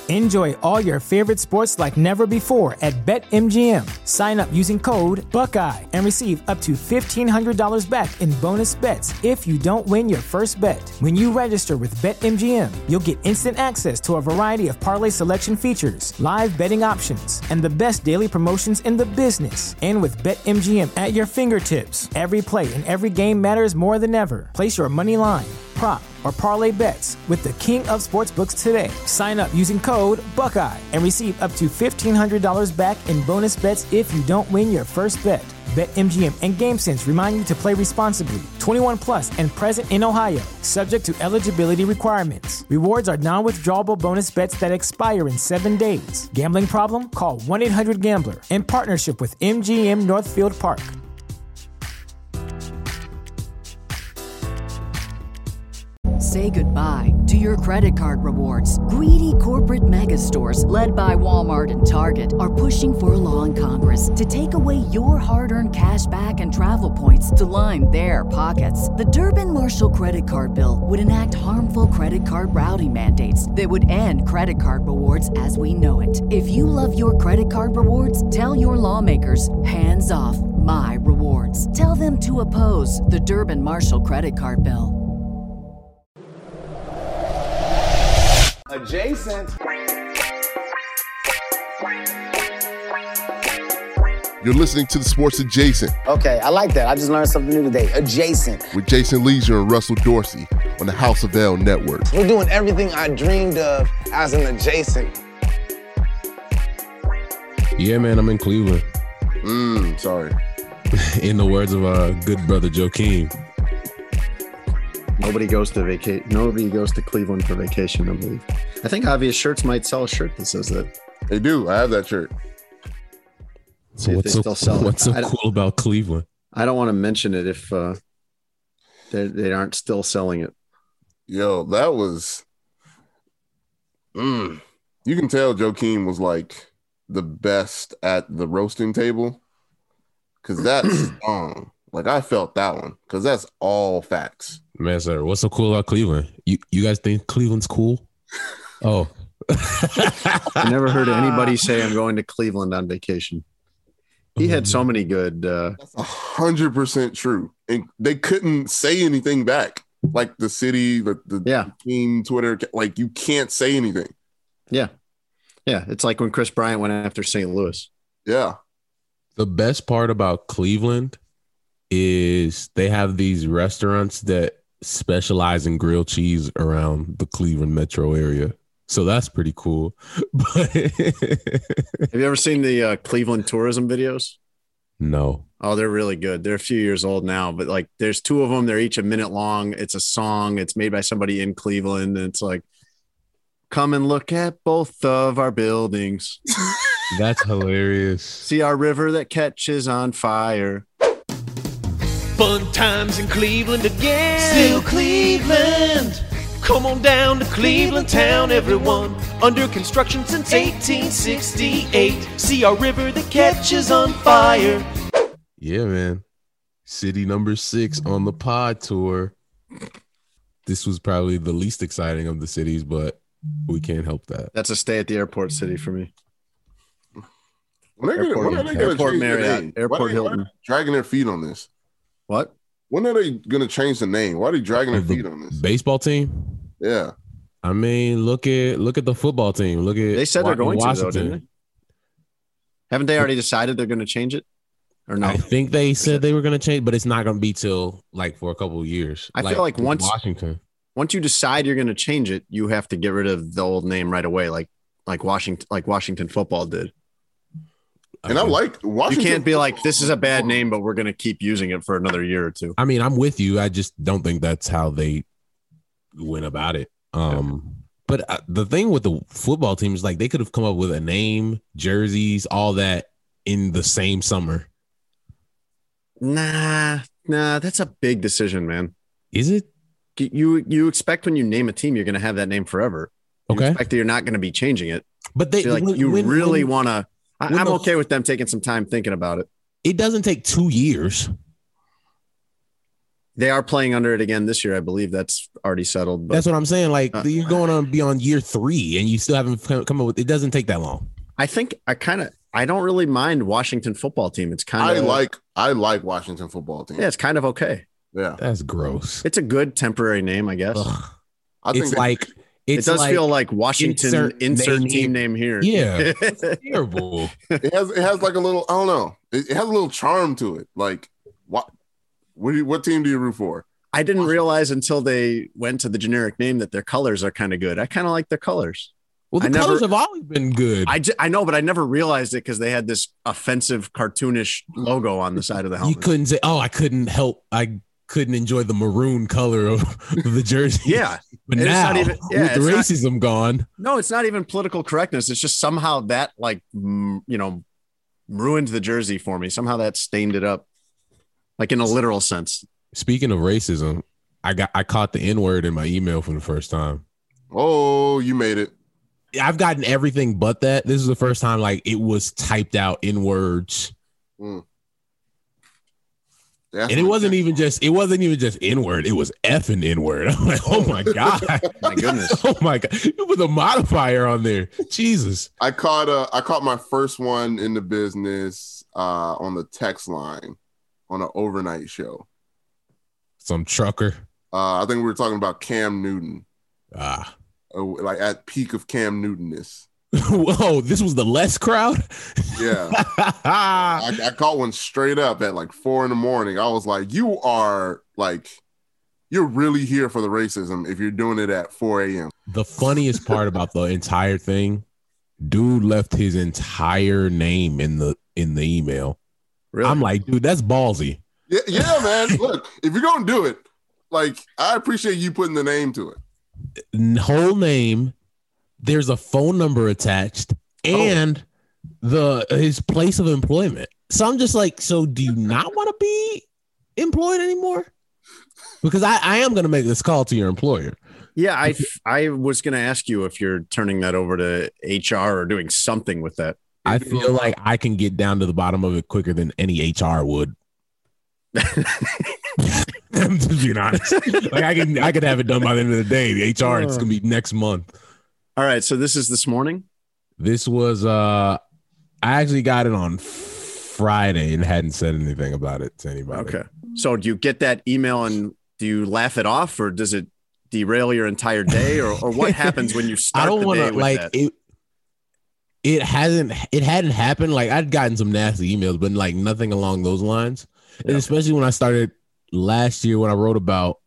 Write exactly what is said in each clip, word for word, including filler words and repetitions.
Enjoy all your favorite sports like never before at BetMGM. Sign up using code Buckeye and receive up to fifteen hundred dollars back in bonus bets if you don't win your first bet. When you register with BetMGM, you'll get instant access to a variety of parlay selection features, live betting options, and the best daily promotions in the business. And with BetMGM at your fingertips, every play and every game matters more than ever. Place your money line, prop, or parlay bets with the king of sportsbooks today. Sign up using code Buckeye and receive up to fifteen hundred dollars back in bonus bets if you don't win your first bet. BetMGM and GameSense remind you to play responsibly. twenty-one plus and present in Ohio, subject to eligibility requirements. Rewards are non-withdrawable bonus bets that expire in seven days. Gambling problem? Call one eight hundred gambler in partnership with M G M Northfield Park. Say goodbye to your credit card rewards. Greedy corporate mega stores, led by Walmart and Target, are pushing for a law in Congress to take away your hard-earned cash back and travel points to line their pockets. The Durbin-Marshall credit card bill would enact harmful credit card routing mandates that would end credit card rewards as we know it. If you love your credit card rewards, tell your lawmakers, hands off my rewards. Tell them to oppose the Durbin-Marshall credit card bill. Adjacent. You're listening to the Sports Adjacent. Okay, I like that. I just learned something new today. Adjacent. With Jason Leisure and Russell Dorsey on the House of L Network. We're doing everything I dreamed of as an adjacent. Yeah, man, I'm in Cleveland. Mmm, sorry. In the words of our good brother Joakim. Nobody goes to vacation. Nobody goes to Cleveland for vacation, I believe. I think Obvious Shirts might sell a shirt that says that. They do. I have that shirt. So what's so, what's so cool about Cleveland? I don't want to mention it if uh, they they aren't still selling it. Yo, that was. Mm, you can tell Joakim was like the best at the roasting table because that's um like I felt that one because that's all facts. Man, sir, what's so cool about Cleveland? You you guys think Cleveland's cool? Oh. I never heard anybody say I'm going to Cleveland on vacation. He had so many good. Uh, That's a hundred percent true, and they couldn't say anything back. Like the city, the, the yeah. team, Twitter, like you can't say anything. Yeah, yeah. It's like when Chris Bryant went after Saint Louis. Yeah. The best part about Cleveland is they have these restaurants that specialize in grilled cheese around the Cleveland metro area. So that's pretty cool. But have you ever seen the uh, Cleveland tourism videos? No. Oh, they're really good. They're a few years old now, but like there's two of them. They're each a minute long. It's a song. It's made by somebody in Cleveland. And it's like, come and look at both of our buildings. That's hilarious. See our river that catches on fire. Fun times in Cleveland again. Still Cleveland. Come on down to Cleveland town, everyone. Under construction since eighteen sixty-eight. See our river that catches on fire. Yeah, man. City number six on the pod tour. This was probably the least exciting of the cities, but we can't help that. That's a stay at the airport city for me. When are Airport, they, when are they going to Airport change Marriott, their name? Airport why they, Hilton. why they dragging their feet on this? What? When are they going to change the name? Why are they dragging their The feet on this? baseball team? Yeah. I mean, look at look at the football team. Look at They said they're going Washington. to, though, didn't they? Haven't they already decided they're going to change it? Or no? I think they said they were going to change, but it's not going to be till like for a couple of years. I feel like once Washington, once you decide you're going to change it, you have to get rid of the old name right away, like like Washington, like Washington football did. And I like Washington. You can't be like, this is a bad name, but we're going to keep using it for another year or two. I mean, I'm with you. I just don't think that's how they went about it. Um, but uh, the thing with the football team is like they could have come up with a name, jerseys, all that in the same summer. Nah, nah, that's a big decision, man. Is it? You you expect when you name a team, you're going to have that name forever. You Okay. expect that you're not going to be changing it. But they So like when- you when- really when- want to. I'm when the- okay with them taking some time thinking about it. It doesn't take two years. They are playing under it again this year. I believe that's already settled. But, That's what I'm saying. Like Uh, you're going on beyond year three, and you still haven't come come up with. It doesn't take that long. I think I kind of I don't really mind Washington football team. It's kind I of like I like Washington football team. yeah, it's kind of okay. Yeah, That's gross. It's a good temporary name, I guess. Ugh. I think It's they- like It it's does like, feel like Washington insert, insert name team here. name here. Yeah, it's terrible. it has it has like a little I don't know. It, it has a little charm to it. Like what? What, do you, what team do you root for? I didn't realize until they went to the generic name that their colors are kind of good. I kind of like their colors. Well, the I never- colors have always been good. I, j- I know, but I never realized it because they had this offensive cartoonish logo on the side of the you helmet. couldn't say, "Oh, I couldn't help. I couldn't enjoy the maroon color of the jersey." Yeah. but It's now not even- yeah, with the it's not- racism gone, No, it's not even political correctness. It's just somehow that like, mm, you know, ruined the jersey for me. Somehow that stained it up like in a literal sense. speaking of racism, I got I caught the N word in my email for the first time. Oh, you made it. I've gotten everything but that. This is the first time like it was typed out in words. Mm. That's And it what- wasn't even just it wasn't even just N word. It was F and N word. I'm like, oh my god, My goodness. oh my god, it was a modifier on there. Jesus. I caught uh I caught my first one in the business uh on the text line on an overnight show. Some trucker. Uh I think we were talking about Cam Newton. Ah. Uh, like at peak of Cam Newtonness. Whoa, this was the less crowd. Yeah. I, I caught one straight up at like four in the morning. I was like, you are like you're really here for the racism if you're doing it at four a.m. The funniest part about the entire thing, dude left his entire name in the in the email. Really? I'm like, dude, that's ballsy. Yeah, yeah, man. Look, if you're gonna do it, like I appreciate you putting the name to it. N- Whole name. There's a phone number attached and the his place of employment. So I'm just like, so do you not want to be employed anymore? Because I, I am going to make this call to your employer. Yeah, I I was going to ask you if you're turning that over to H R or doing something with that. I feel like I can get down to the bottom of it quicker than any H R would. I'm just being honest. Like I can I could have it done by the end of the day. The H R, it's gonna be next month. All right, so this is this morning. This was uh I actually got it on Friday and hadn't said anything about it to anybody. Okay. So do you get that email and do you laugh it off or does it derail your entire day or, or what happens when you start I don't the want day to with like that? it. It hasn't. It hadn't happened. Like I'd gotten some nasty emails, but like nothing along those lines. And Yeah. especially when I started last year, when I wrote about,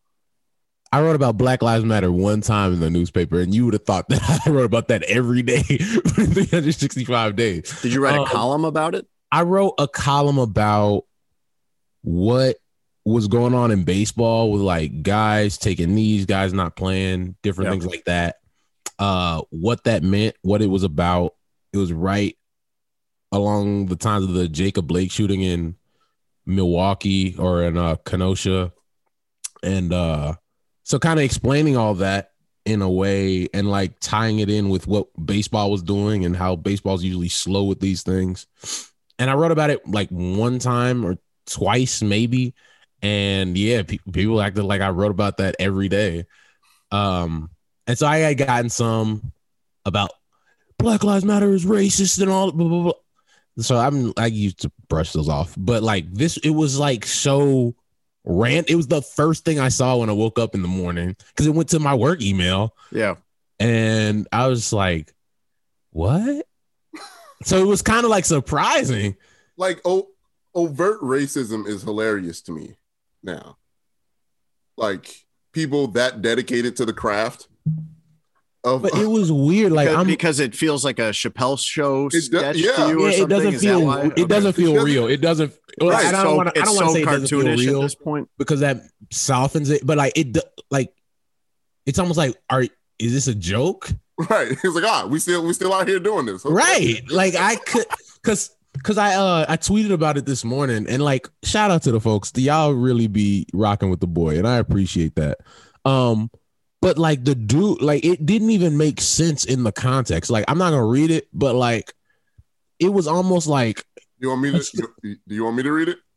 I wrote about Black Lives Matter one time in the newspaper, and you would have thought that I wrote about that every day for three hundred sixty-five days. Did you write a um, column about it? I wrote a column about what was going on in baseball with like guys taking knees, guys not playing, different Yep. things like that. Uh, what that meant, what it was about. It was right along the times of the Jacob Blake shooting in Milwaukee or in uh, Kenosha. And uh, so kind of explaining all that in a way and like tying it in with what baseball was doing and how baseball's usually slow with these things. And I wrote about it like one time or twice maybe. And yeah, pe- people acted like I wrote about that every day. Um, and so I had gotten some about Black Lives Matter is racist and all blah, blah, blah. So I'm I used to brush those off. But like this, it was like so rant. It was the first thing I saw when I woke up in the morning because it went to my work email. Yeah. And I was like, what? So it was kind of like surprising. Like o- overt racism is hilarious to me now. Like people that dedicated to the craft of But it was weird. Like because, I'm because it feels like a Chappelle show does- sketch yeah. to you or yeah, it something. doesn't Is that feel why? it Okay. doesn't feel Because- real. It doesn't well, Right, I don't so want to I it's don't want to so say it doesn't feel cartoonish real at this point. because that softens it. But like it do- like it's almost like are is this a joke? right. It's like, ah, we still we still out here doing this. Okay. Right. Like I could cause cause I uh I tweeted about it this morning and like shout out to the folks. Y'all really be rocking with the boy and I appreciate that. Um but like the dude, like it didn't even make sense in the context. Like I'm not gonna read it, but like it was almost like You want me to? Do you want me to read it?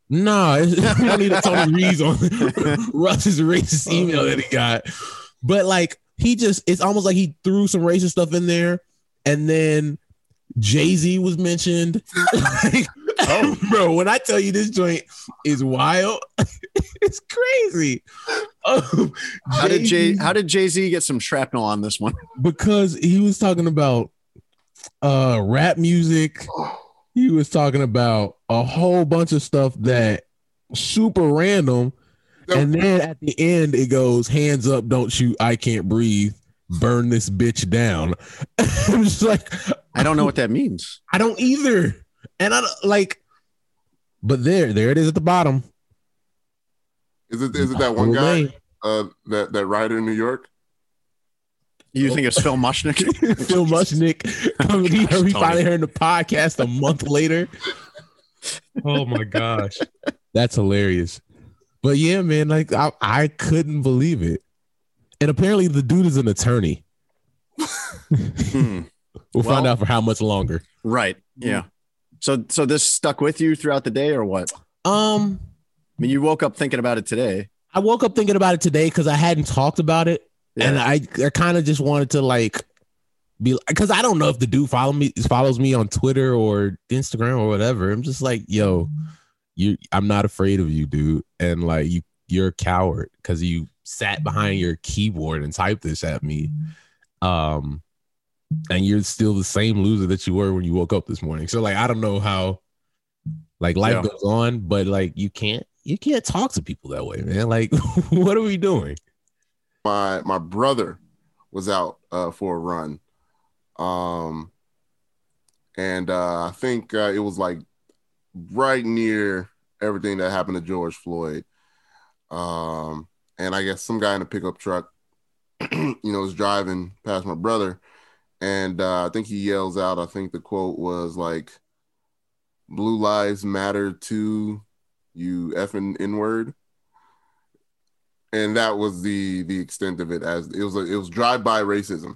No, it's, we don't need a Tony Reeves on Russ's racist email that he got. But like he just, it's almost like he threw some racist stuff in there, and then Jay-Z was mentioned. Like, oh, bro, when I tell you this joint is wild, it's crazy. Um, how did Jay? How did Jay-Z get some shrapnel on this one? Because he was talking about uh, rap music. He was talking about a whole bunch of stuff that super random. And then at the end, it goes, hands up, don't shoot, I can't breathe, burn this bitch down. I'm just like, I don't know what that means. I don't either. And I don't like, but there, there it is at the bottom. Is it is it that one guy, uh, that, that writer in New York? You think it's Phil Mushnick? Phil Mushnick. He, Gosh, he finally heard the podcast a month later. Oh my gosh. That's hilarious. But yeah, man, like I, I couldn't believe it. And apparently the dude is an attorney. hmm. We'll well, find out for how much longer. Right. Yeah. So so this stuck with you throughout the day or what? Um, I mean, you woke up thinking about it today. I woke up thinking about it today because I hadn't talked about it. Yeah. And I, I kind of just wanted to like be, because I don't know if the dude follow me follows me on Twitter or Instagram or whatever. I'm just like, yo, you I'm not afraid of you, dude. And like you you're a coward because you sat behind your keyboard and typed this at me. Um and you're still the same loser that you were when you woke up this morning. So like I don't know how like life yeah. goes on, but like you can't you can't talk to people that way, man. Like what are we doing? My my brother was out uh, for a run. Um and uh, I think uh, it was like right near everything that happened to George Floyd. Um, and I guess some guy in a pickup truck, you know, was driving past my brother. And uh, I think he yells out, I think the quote was like, "Blue lives matter too, you effing N-word." And that was the the extent of it. As it was, a, it was drive-by racism.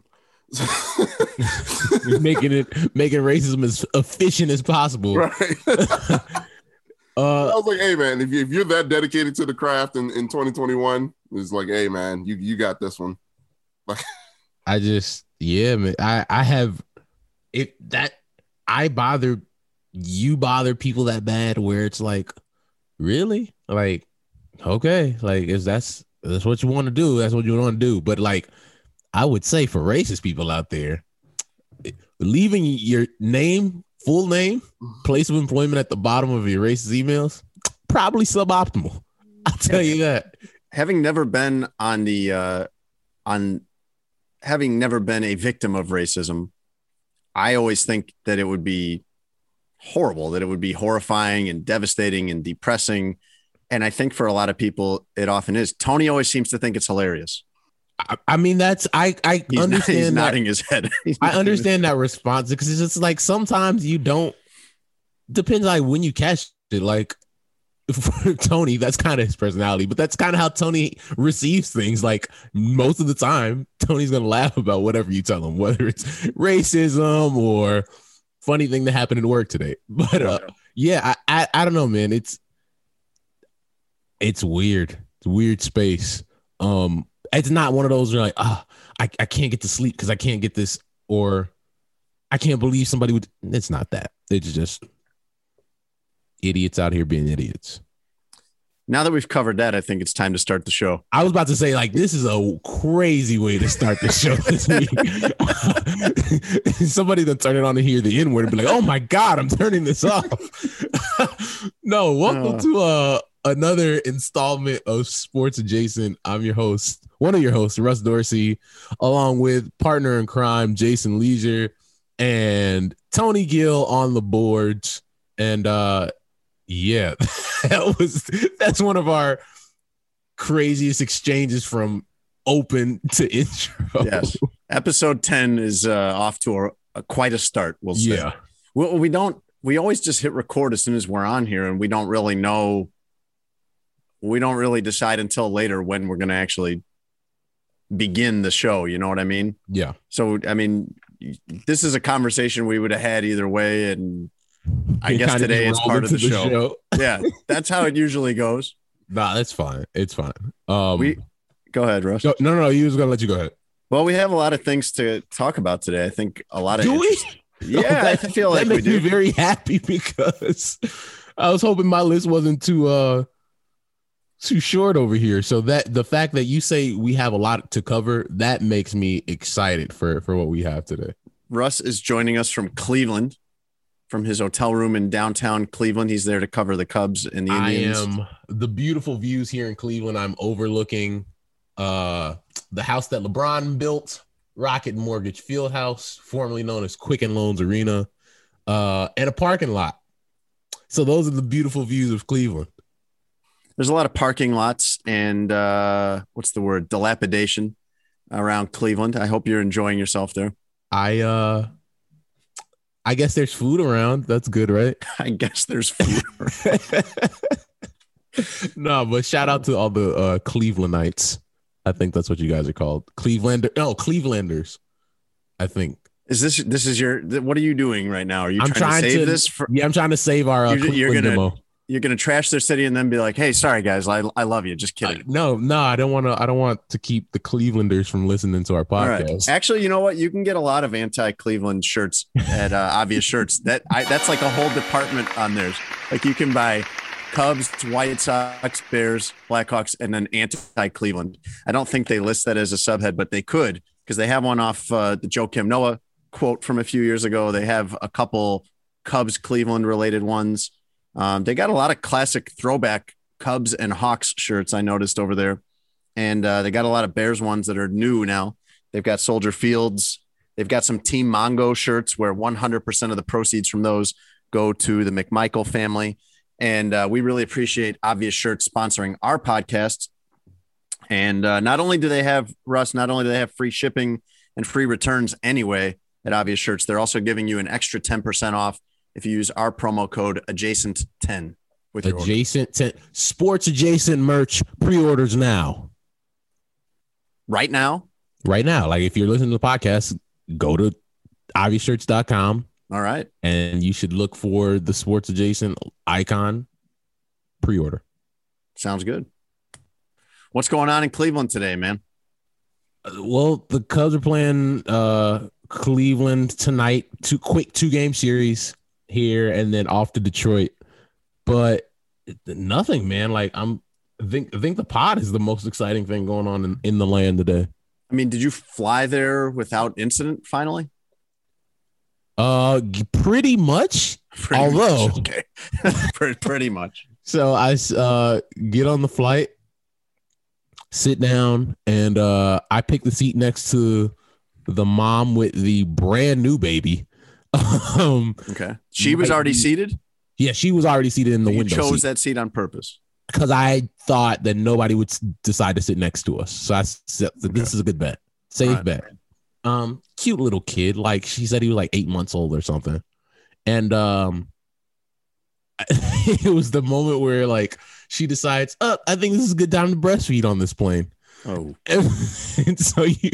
making it making racism as efficient as possible. Right. uh, I was like, hey man, if, you, if you're that dedicated to the craft in, in twenty twenty-one, it's like, hey man, you you got this one. Like, I just yeah, man. I I have it that I bother you bother people that bad where it's like, really? Like, okay, like if that's that's what you want to do, that's what you want to do. But like I would say for racist people out there, leaving your name, full name, place of employment at the bottom of your racist emails, probably suboptimal. I'll tell you that. Having never been on the, uh, on having never been a victim of racism, I always think that it would be horrible, that it would be horrifying and devastating and depressing. And I think for a lot of people, it often is. Tony always seems to think it's hilarious. I, I mean, that's I I he's understand. Not, he's that, nodding his head. I understand that response because it's just like sometimes you don't. Depends like when you catch it. Like for Tony, that's kind of his personality, but that's kind of how Tony receives things. Like most of the time, Tony's gonna laugh about whatever you tell him, whether it's racism or funny thing that happened at work today. But uh, yeah, I, I I don't know, man. It's it's weird. It's a weird space. Um. It's not one of those where like, ah, oh, I, I can't get to sleep because I can't get this, or I can't believe somebody would. It's not that. It's just idiots out here being idiots. Now that we've covered that, I think it's time to start the show. I was about to say, like, this is a crazy way to start the show this week. Somebody that turn it on to hear the N-word and be like, oh my God, I'm turning this off. No, welcome uh. to uh another installment of Sports Adjacent. I'm your host, one of your hosts, Russ Dorsey, along with partner in crime, Jason Leisure, and Tony Gill on the boards. And uh, yeah, that was that's one of our craziest exchanges from open to intro. Yes, episode ten is uh, off to a, a quite a start. We'll say. Yeah, we, we don't. We always just hit record as soon as we're on here, and we don't really know. We don't really decide until later when we're going to actually begin the show. You know what I mean? Yeah. So, I mean, this is a conversation we would have had either way. And I You guess kinda today just it's rolled part of the into show. Yeah, that's how it usually goes. Nah, that's fine. It's fine. Um, We go ahead, Russ. no, no, no. You was gonna let you go ahead. Well, we have a lot of things to talk about today. I think a lot of Do we? interest- Yeah, I feel like that we makes me do. very happy because I was hoping my list wasn't too uh too short over here. So that the fact that you say we have a lot to cover, that makes me excited for for what we have today. Russ is joining us from Cleveland, from his hotel room in downtown Cleveland. He's there to cover the Cubs and the I Indians. am the beautiful views here in Cleveland. I'm overlooking uh the house that LeBron built, Rocket Mortgage Fieldhouse, formerly known as Quicken Loans Arena, uh, and a parking lot. So those are the beautiful views of Cleveland. There's a lot of parking lots and uh, what's the word? Dilapidation around Cleveland. I hope you're enjoying yourself there. I uh I guess there's food around. That's good, right? I guess there's food. No, but shout out to all the uh Clevelandites. I think that's what you guys are called. Clevelander. No, Clevelanders. I think. Is this this is your? What are you doing right now? Are you I'm trying, trying to save to this? For, Yeah, I'm trying to save our uh, You're- you're Cleveland gonna- demo. you're gonna trash their city and then be like, "Hey, sorry guys, I I love you." Just Uh, kidding. no, no, I don't want to. I don't want to keep the Clevelanders from listening to our All right. podcast. Actually, you know what? You can get a lot of anti-Cleveland shirts at uh, Obvious Shirts. That I, that's like a whole department on theirs. Like you can buy Cubs, White Sox, Bears, Blackhawks, and then anti-Cleveland. I don't think they list that as a subhead, but they could because they have one off uh, the Joe Kim Noah quote from a few years ago. They have a couple Cubs Cleveland related ones. Um, they got a lot of classic throwback Cubs and Hawks shirts I noticed over there. And uh, they got a lot of Bears ones that are new now. They've got Soldier Fields. They've got some Team Mongo shirts where one hundred percent of the proceeds from those go to the McMichael family. And uh, we really appreciate Obvious Shirts sponsoring our podcast. And uh, not only do they have, Russ, not only do they have free shipping and free returns anyway at Obvious Shirts, they're also giving you an extra ten percent off if you use our promo code adjacent ten with your order. Adjacent ten sports adjacent merch pre-orders now. Right now. Right now. Like if you're listening to the podcast, go to obvious shirts dot com All right. and you should look for the sports adjacent icon pre-order. Sounds good. What's going on in Cleveland today, man? Well, the Cubs are playing uh, Cleveland tonight. Two quick two game series here, and then off to Detroit. But nothing, man. Like I'm, I think I think the pod is the most exciting thing going on in, in the land today. I mean, did you fly there without incident finally? Uh, g- pretty much. Pretty Although- much. Okay. pretty, pretty much. So I uh get on the flight, sit down, and uh I pick the seat next to the mom with the brand new baby. um, Okay. She was already seated. yeah, she was already seated in the You window chose seat that seat on purpose. because I thought that nobody would s- decide to sit next to us. So I said, "This is a good bet, safe Right. bet." Um, cute little kid. Like she said, he was like eight months old or something, and um. It was the moment where like she decides, oh, I think this is a good time to breastfeed on this plane. Oh, And, and so you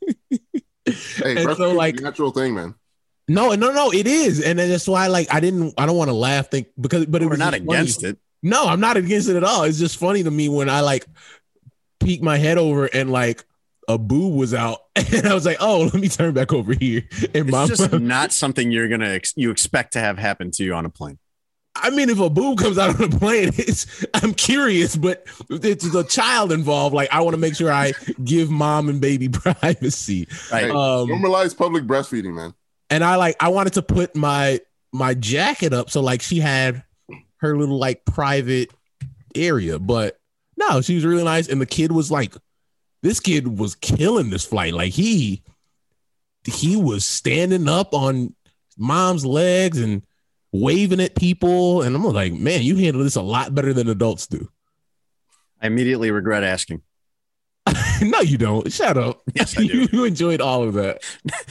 Hey, And breastfeeding's so, like- a natural thing, man. no, no, no, it is. And then that's why like I didn't I don't want to laugh think because but it we're was not just funny. against it. No, I'm not against it at all. It's just funny to me when I like peek my head over and like a boob was out and I was like, oh, let me turn back over here. And It's my just not something you're gonna ex- you expect to have happen to you on a plane. I mean, if a boob comes out on a plane, it's I'm curious, but it's the child involved. Like, I want to make sure I give mom and baby privacy. Right. Hey, Um, normalize public breastfeeding, man. And I like I wanted to put my my jacket up so like she had her little like private area, but no, she was really nice. And the kid was like, this kid was killing this flight. Like he he was standing up on mom's legs and waving at people, and I'm like, man, you handle this a lot better than adults do. I immediately regret asking. No, you don't. Shut up. Yes, I do. You enjoyed all of that.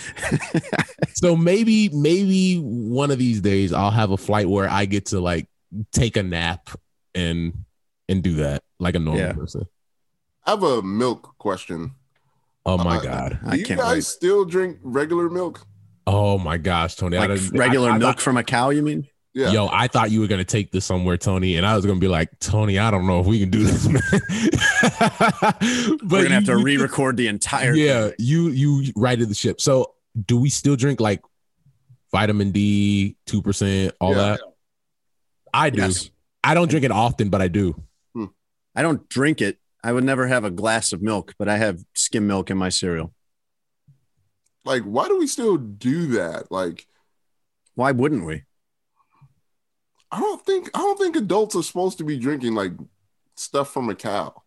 So maybe, maybe one of these days I'll have a flight where I get to like take a nap and and do that like a normal Yeah. person. I have a milk question. Oh my Uh, god. Do I you can't guys wait. still drink regular milk? Oh my gosh, Tony. I Like didn't- regular I- I milk thought- from a cow, you mean? Yeah. Yo, I thought you were gonna take this somewhere, Tony, and I was gonna be like, Tony, I don't know if we can do this, man. But we're gonna have to you- re-record the entire. Yeah, thing. you you righted the ship. So, do we still drink like vitamin D, two percent, all Yeah. that? I do. Yes. I don't drink it often, but I do. I don't drink it. I would never have a glass of milk, but I have skim milk in my cereal. Like, why do we still do that? Like, Why wouldn't we? I don't think I don't think adults are supposed to be drinking like stuff from a cow.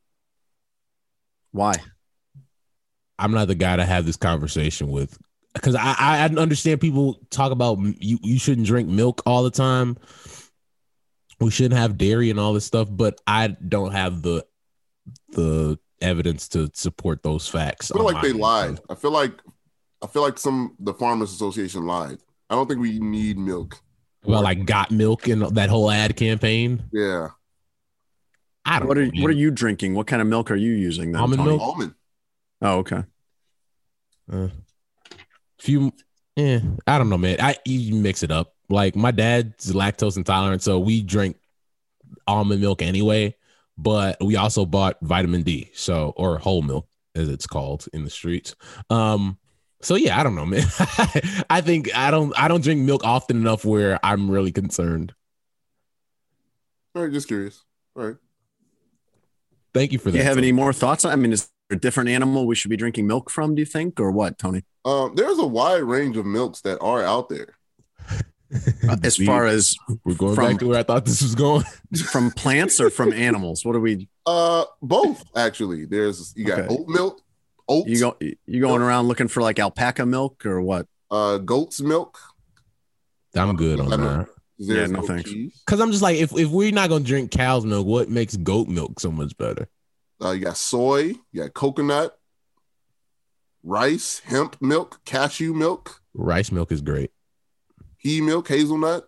Why? I'm not the guy to have this conversation with because I, I understand people talk about you, you shouldn't drink milk all the time. We shouldn't have dairy and all this stuff, but I don't have the the evidence to support those facts. I feel on like my they end. lied. I feel like I feel like some the Farmers Association lied. I don't think we need milk. Well, like got milk and that whole ad campaign. Yeah. I don't What are know, man. What are you drinking? What kind of milk are you using? Then, Almond Tony? milk? Almond. Oh, okay. Uh, few, eh, I don't know, man. I you mix it up. Like my dad's lactose intolerant, so we drink almond milk anyway. But we also bought vitamin D, so or whole milk as it's called in the streets. Um, so yeah, I don't know, man. I think I don't I don't drink milk often enough where I'm really concerned. All right, just curious. All right. Thank you for Do that. you have Tony. any more thoughts? I mean, is there a different animal we should be drinking milk from? Do you think, or what, Tony? Um, there's a wide range of milks that are out there. As We- far as We're going from- back to where I thought this was going. from plants or from animals? What are we? Uh, both actually. There's you got Okay. oat milk, oats, You go? You going around looking for like alpaca milk or what? uh, goat's milk. I'm good on I don't- that. There's no goat thanks. cheese. Cause I'm just like, if, if we're not gonna drink cow's milk, what makes goat milk so much better? Uh, you got soy, you got coconut, rice, hemp milk, cashew milk, Rice milk is great. pea milk, hazelnut.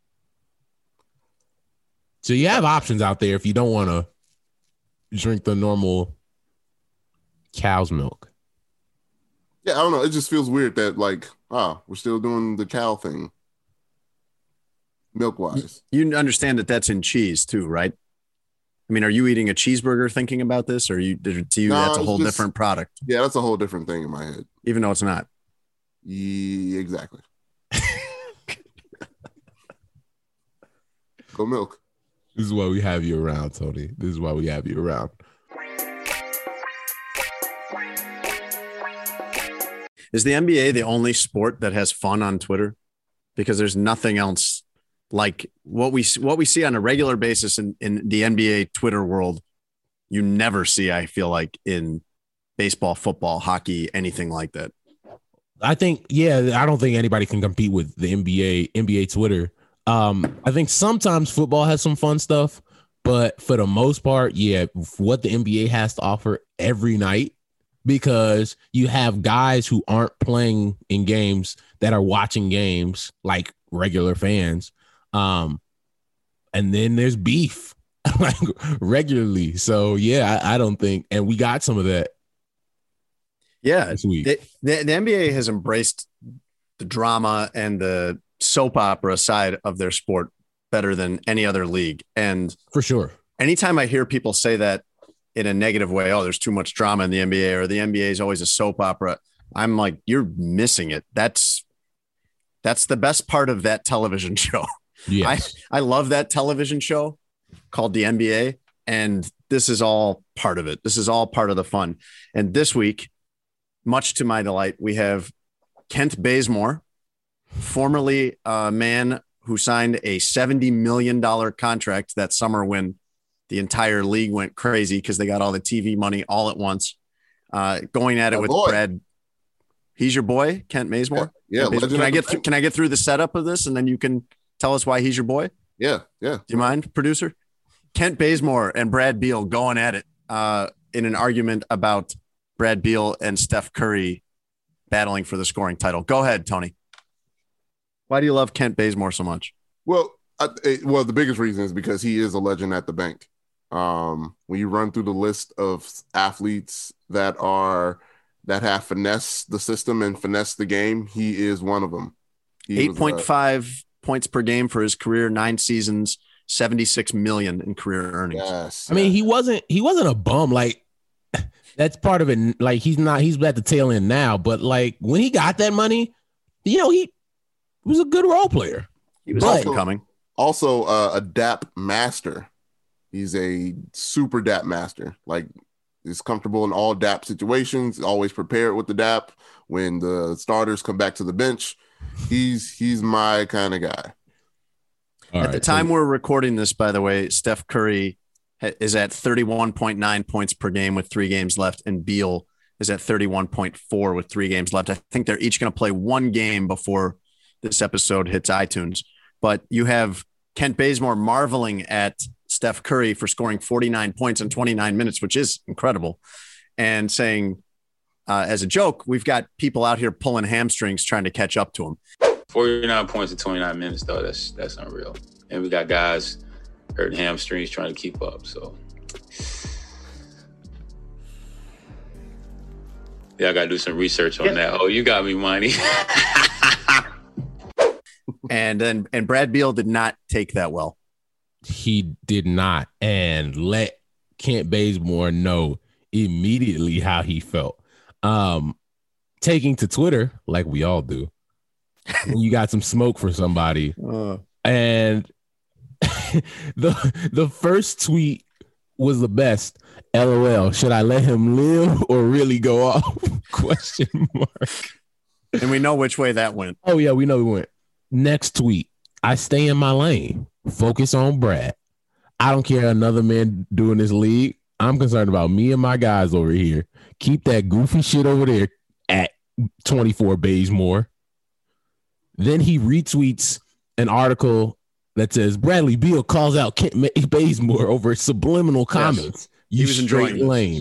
So you have options out there if you don't want to drink the normal cow's milk. Yeah, I don't know. It just feels weird that like, ah, we're still doing the cow thing, milk wise. You understand that that's in cheese too, right? I mean, are you eating a cheeseburger thinking about this, or you to you No, that's a it's whole just- different product, Yeah, that's a whole different thing in my head. even though it's not? Yeah, exactly. Go milk. This is why we have you around, Tony. This is why we have you around. Is the N B A the only sport that has fun on Twitter? Because there's nothing else like what we what we see on a regular basis in, in the N B A Twitter world. You never see, I feel like, in baseball, football, hockey, anything like that. I think, yeah, I don't think anybody can compete with the N B A, N B A Twitter. Um, I think sometimes football has some fun stuff, but for the most part, yeah, what the N B A has to offer every night, because you have guys who aren't playing in games that are watching games like regular fans. Um, and then there's beef like regularly. So yeah, I, I don't think, and we got some of that Yeah, this week. the, the, the N B A has embraced the drama and the soap opera side of their sport better than any other league. And For sure. anytime I hear people say that in a negative way, oh, there's too much drama in the N B A, or the N B A is always a soap opera, I'm like, you're missing it. That's that's the best part of that television show. Yes. I love that television show called the N B A, and this is all part of it. This is all part of the fun. And this week, much to my delight, we have Kent Bazemore, formerly a man who signed a seventy million dollars contract that summer when the entire league went crazy because they got all the T V money all at once, uh, going at it My with boy. Brad. He's your boy, Kent Bazemore? Yeah, Kent Bazemore. legend Can I at get the through, can I get through the setup of this, and then you can tell us why he's your boy? Yeah, yeah. Do you mind, producer? Kent Bazemore and Brad Beal going at it uh, in an argument about Brad Beal and Steph Curry battling for the scoring title. Go ahead, Tony. Why do you love Kent Bazemore so much? Well, I, it, well, the biggest reason is because he is a legend at the bank. Um, when you run through the list of athletes that are that have finessed the system and finessed the game, he is one of them. He eight was, point uh, five points per game for his career, nine seasons, seventy-six million in career earnings. Yes. I mean, he wasn't he wasn't a bum. Like, that's part of it. Like, he's not he's at the tail end now, but like when he got that money, you know, he was a good role player. He was But- up and coming. Also, uh, a D A P master. He's a super D A P master. Like, he's comfortable in all D A P situations. Always prepared with the D A P. When the starters come back to the bench, he's he's my kind of guy. All At right, the time so- we're recording this, by the way, Steph Curry ha- is at thirty-one point nine points per game with three games left, and Beal is at thirty-one point four with three games left. I think they're each going to play one game before this episode hits iTunes. But you have Kent Bazemore marveling at Steph Curry for scoring forty-nine points in twenty-nine minutes, which is incredible, and saying, uh, as a joke, we've got people out here pulling hamstrings trying to catch up to him. forty-nine points in twenty-nine minutes, though, that's that's unreal. And we got guys hurting hamstrings trying to keep up. So, yeah, I got to do some research on that. Oh, you got me, Money. And then and Brad Beal did not take that well. He did not, and let Kent Bazemore know immediately how he felt. Um, taking to Twitter, like we all do, when you got some smoke for somebody. Uh, And the the first tweet was the best. LOL. Should I let him live or really go off? Question mark. and we know which way that went. Oh yeah, we know we went. Next tweet. I stay in my lane. Focus on Brad. I don't care another man doing this league. I'm concerned about me and my guys over here. Keep that goofy shit over there at twenty-four Bazemore. Then he retweets an article that says Bradley Beal calls out Kent Bazemore over subliminal comments. He You was straight enjoying lame.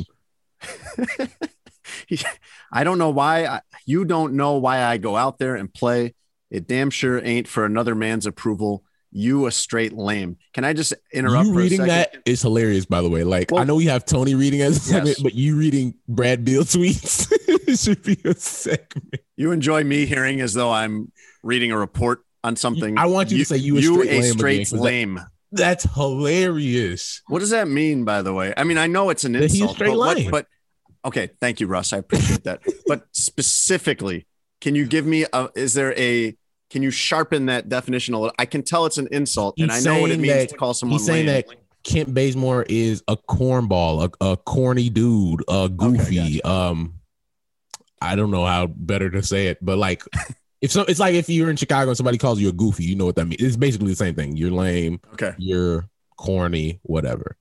I don't know why. I, you don't know why I go out there and play. It damn sure ain't for another man's approval. You a straight lame. Can I just interrupt? You for a reading second? that is hilarious, by the way. Like, Well- I know we have Tony reading as a segment, Yes. but you reading Brad Beal tweets it should be a segment. You enjoy me hearing as though I'm reading a report on something. I want you to say you a you straight a lame straight again, 'cause that- lame. That's hilarious. What does that mean, by the way? I mean, I know it's an That he's insult, straight but, what- lame. but okay, thank you, Russ. I appreciate that. But specifically, can you give me a? Is there a? Can you sharpen that definition a little? I can tell it's an insult, and I He's know what it saying means that- to call someone He's saying lame. that Kent Bazemore is a cornball, a, a corny dude, a goofy. Um, I don't know how better to say it, but like, if so, it's like if you're in Chicago and somebody calls you a goofy, you know what that means. It's basically the same thing. You're lame. Okay. You're corny. Whatever.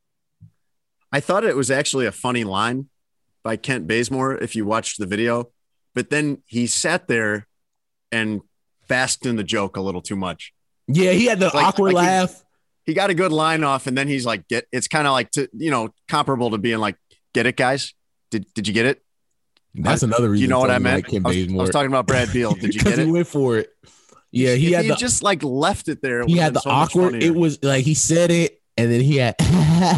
I thought it was actually a funny line by Kent Bazemore if you watched the video, but then he sat there and basked in the joke a little too much. Yeah, he had the Like- awkward like he- laugh. He got a good line off, and then he's like, "Get." It's kind of like to you know comparable to being like, "Get it, guys? Did did you get it? That's another reason. You know what I Tony meant? liked Kent I was, I Bazemore. was talking about Brad Beal. Did you because get he it? went for it. Yeah, he if had he the just like left it there. it he would've had been the so much awkward. funnier. It was like he said it, and then he had,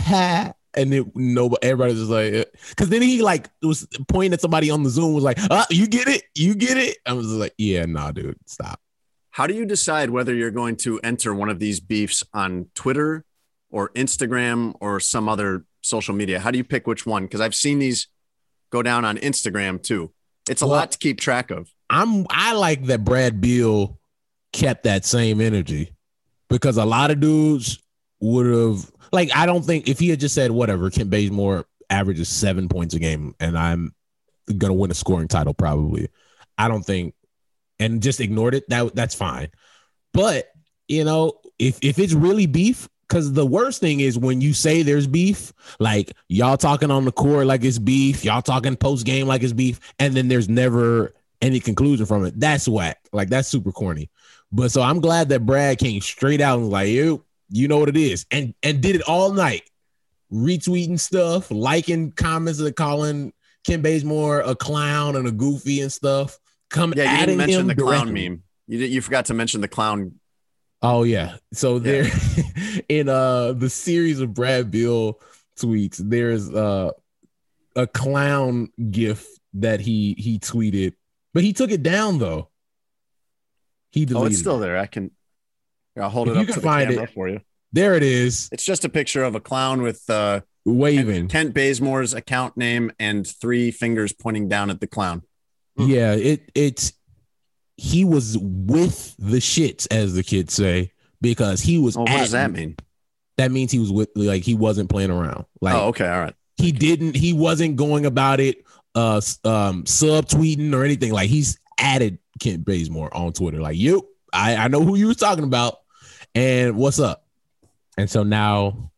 and then nobody, everybody was just like, because then he like was pointing at somebody on the Zoom, was like, "Ah, you get it, you get it." I was just like, "Yeah, nah, dude, stop." How do you decide whether you're going to enter one of these beefs on Twitter or Instagram or some other social media? How do you pick which one? Because I've seen these go down on Instagram too. It's a Well- lot to keep track of. I'm I like that Brad Beal kept that same energy because a lot of dudes would have like I don't think if he had just said whatever, Kent Bazemore averages seven points a game and I'm gonna win a scoring title probably. I don't think and just ignored it, that that's fine. But you know, if if it's really beef, because the worst thing is when you say there's beef, like y'all talking on the court like it's beef, y'all talking post game like it's beef, and then there's never any conclusion from it. That's whack. Like that's super corny. But so I'm glad that Brad came straight out and was like, you, you know what it is, and and did it all night, retweeting stuff, liking comments that calling Kent Bazemore a clown and a goofy and stuff. Come Yeah, you adding didn't mention him the clown directly. meme. You did, you forgot to mention the clown. Oh yeah. So there in uh the series of Brad Beal tweets, there's uh a clown gif that he he tweeted, but he took it down though. He deleted Oh, it's still it. there. I can. I'll hold If it you up can to the find camera it. for you. There it is. It's just a picture of a clown with uh, Waving. Kent, Kent Bazemore's account name and three fingers pointing down at the clown. Yeah, it it's he was with the shits, as the kids say, because he was. Oh, what at, does that mean? That means he was with, like, he wasn't playing around. Like, oh, okay, all right. He didn't. He wasn't going about it, uh, um, subtweeting or anything. Like, he's added Kent Bazemore on Twitter. Like, you, I, I know who you was talking about, and what's up. And so now,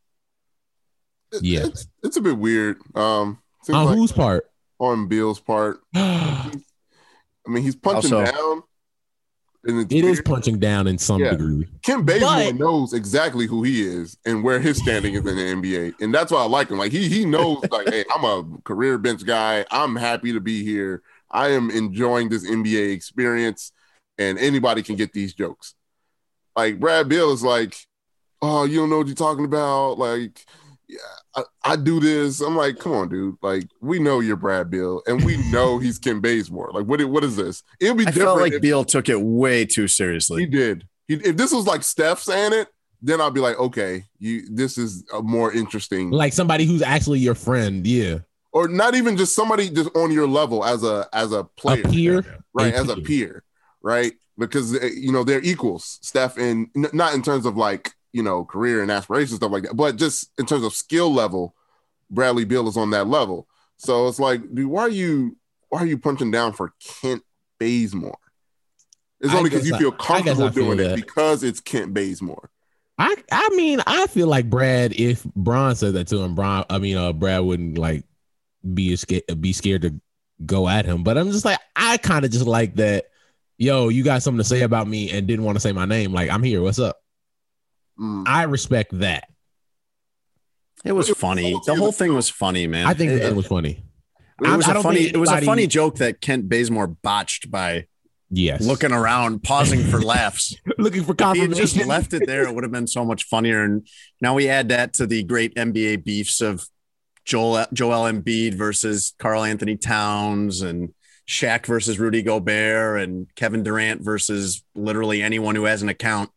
yeah, it's, it's a bit weird. Um, on like whose part? On Bill's part. I mean, he's punching Also, down. And it's it weird. is punching down in some Yeah. degree. Kent Bazemore But- knows exactly who he is and where his standing is in the N B A, and that's why I like him. Like he he knows, like, hey, I'm a career bench guy. I'm happy to be here. I am enjoying this N B A experience, and anybody can get these jokes. Like Brad Beal is like, oh, you don't know what you're talking about. Like, yeah, I, I do this. I'm like, come on, dude. Like, we know you're Brad Beal, and we know he's Kent Bazemore. Like, what? What is this? It'll be I different. felt like if Beal took it way too he seriously. did. He, if this was like Steph saying it, then I'll be like, okay, you. This is a more interesting. Like somebody who's actually your friend. Yeah. Or not even just somebody just on your level as a as a player, A peer. right? A As a peer. peer, right? Because uh, you know they're equals, Steph, and n- not in terms of like you know career and aspiration stuff like that, but just in terms of skill level, Bradley Beal is on that level. So it's like, dude, why are you why are you punching down for Kent Bazemore? It's I only because guess you I- feel I guess comfortable I feel doing it that. because it's Kent Bazemore. I I mean, I feel like Brad, if Bron said that to him, Bron, I mean, uh, Brad wouldn't like be scared, be scared to go at him. But I'm just like, I kind of just like that. Yo, you got something to say about me and didn't want to say my name. Like, I'm here. What's up? Mm. I respect that. It was funny. The whole thing was funny, man. I think it, that was funny. it was I a don't funny. think It was a anybody- funny joke that Kent Bazemore botched by Yes. looking around, pausing for laughs. looking for If he had just confirmation. left it there, it would have been so much funnier. And now we add that to the great N B A beefs of Joel Joel Embiid versus Karl Anthony Towns and Shaq versus Rudy Gobert and Kevin Durant versus literally anyone who has an account.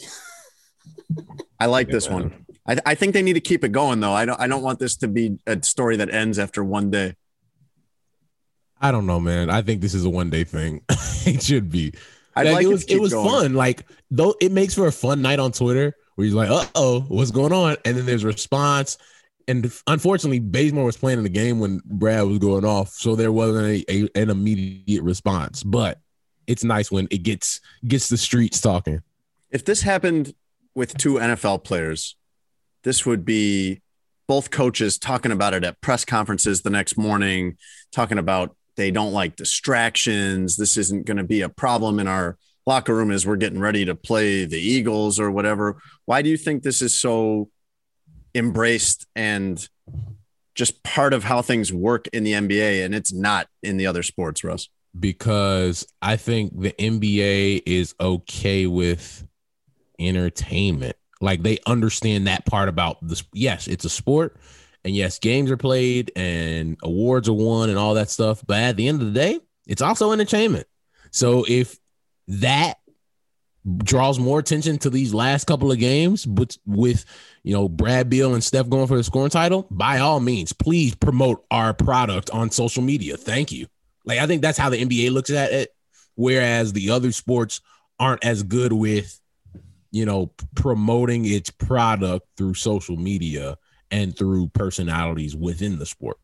I like this one. I, I think they need to keep it going, though. I don't. I don't want this to be a story that ends after one day. I don't know, man. I think this is a one day thing. It should be. I'd Like, like it it was to keep it was going. fun. Like though it makes for a fun night on Twitter where he's like, uh oh, what's going on? And then there's a response. And unfortunately, Bazemore was playing in the game when Brad was going off, so there wasn't a, a an immediate response. But it's nice when it gets gets the streets talking. If this happened with two N F L players, this would be both coaches talking about it at press conferences the next morning, talking about they don't like distractions. This isn't going to be a problem in our locker room as we're getting ready to play the Eagles or whatever. Why do you think this is so embraced and just part of how things work in the N B A and it's not in the other sports, Russ? Because I think the N B A is okay with entertainment. Like they understand that part about this. Yes, it's a sport, and yes, games are played and awards are won and all that stuff. But at the end of the day, it's also entertainment. So if that draws more attention to these last couple of games, but with you know Brad Beal and Steph going for the scoring title, by all means, please promote our product on social media. Thank you. Like I think that's how the N B A looks at it, whereas the other sports aren't as good with, you know, promoting its product through social media and through personalities within the sport.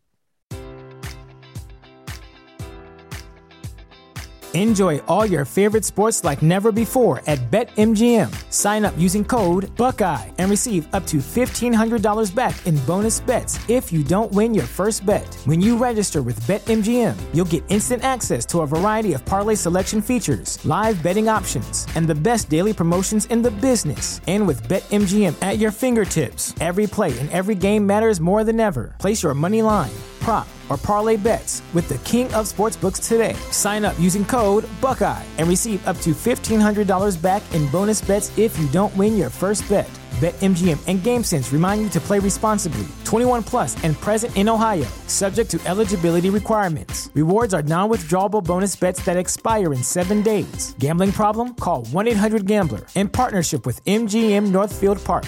Enjoy all your favorite sports like never before at BetMGM. Sign up using code Buckeye and receive up to fifteen hundred dollars back in bonus bets if you don't win your first bet. When you register with BetMGM, you'll get instant access to a variety of parlay selection features, live betting options, and the best daily promotions in the business. And with BetMGM at your fingertips, every play and every game matters more than ever. Place your money line, prop, or parlay bets with the king of sportsbooks today. Sign up using code Buckeye and receive up to fifteen hundred dollars back in bonus bets if you don't win your first bet. BetMGM and GameSense remind you to play responsibly. twenty-one plus and present in Ohio, subject to eligibility requirements. Rewards are non-withdrawable bonus bets that expire in seven days. Gambling problem? Call one eight hundred gambler. In partnership with M G M Northfield Park.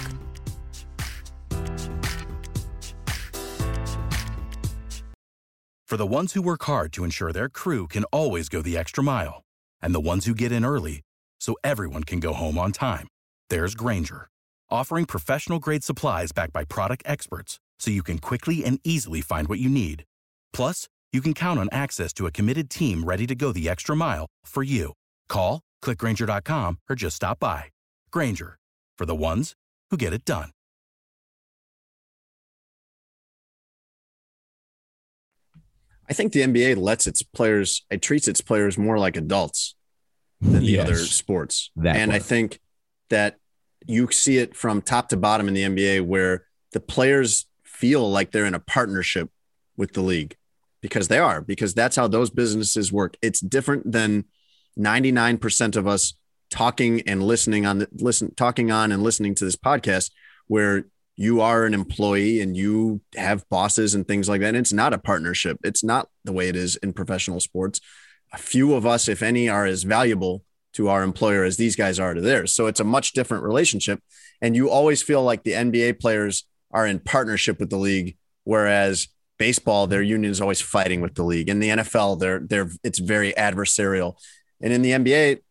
For the ones who work hard to ensure their crew can always go the extra mile, and the ones who get in early so everyone can go home on time, there's Grainger, offering professional-grade supplies backed by product experts so you can quickly and easily find what you need. Plus, you can count on access to a committed team ready to go the extra mile for you. Call, click Grainger dot com, or just stop by. Grainger, for the ones who get it done. I think the N B A lets its players, it treats its players more like adults than the Yes. other sports. That and part. I think that you see it from top to bottom in the N B A where the players feel like they're in a partnership with the league because they are, because that's how those businesses work. It's different than ninety-nine percent of us talking and listening on the listen, talking on and listening to this podcast where you are an employee and you have bosses and things like that. And it's not a partnership. It's not the way it is in professional sports. A few of us, if any, are as valuable to our employer as these guys are to theirs. So it's a much different relationship. And you always feel like the N B A players are in partnership with the league, whereas baseball, their union is always fighting with the league. In the N F L, they're, they're, it's very adversarial. And in the N B A,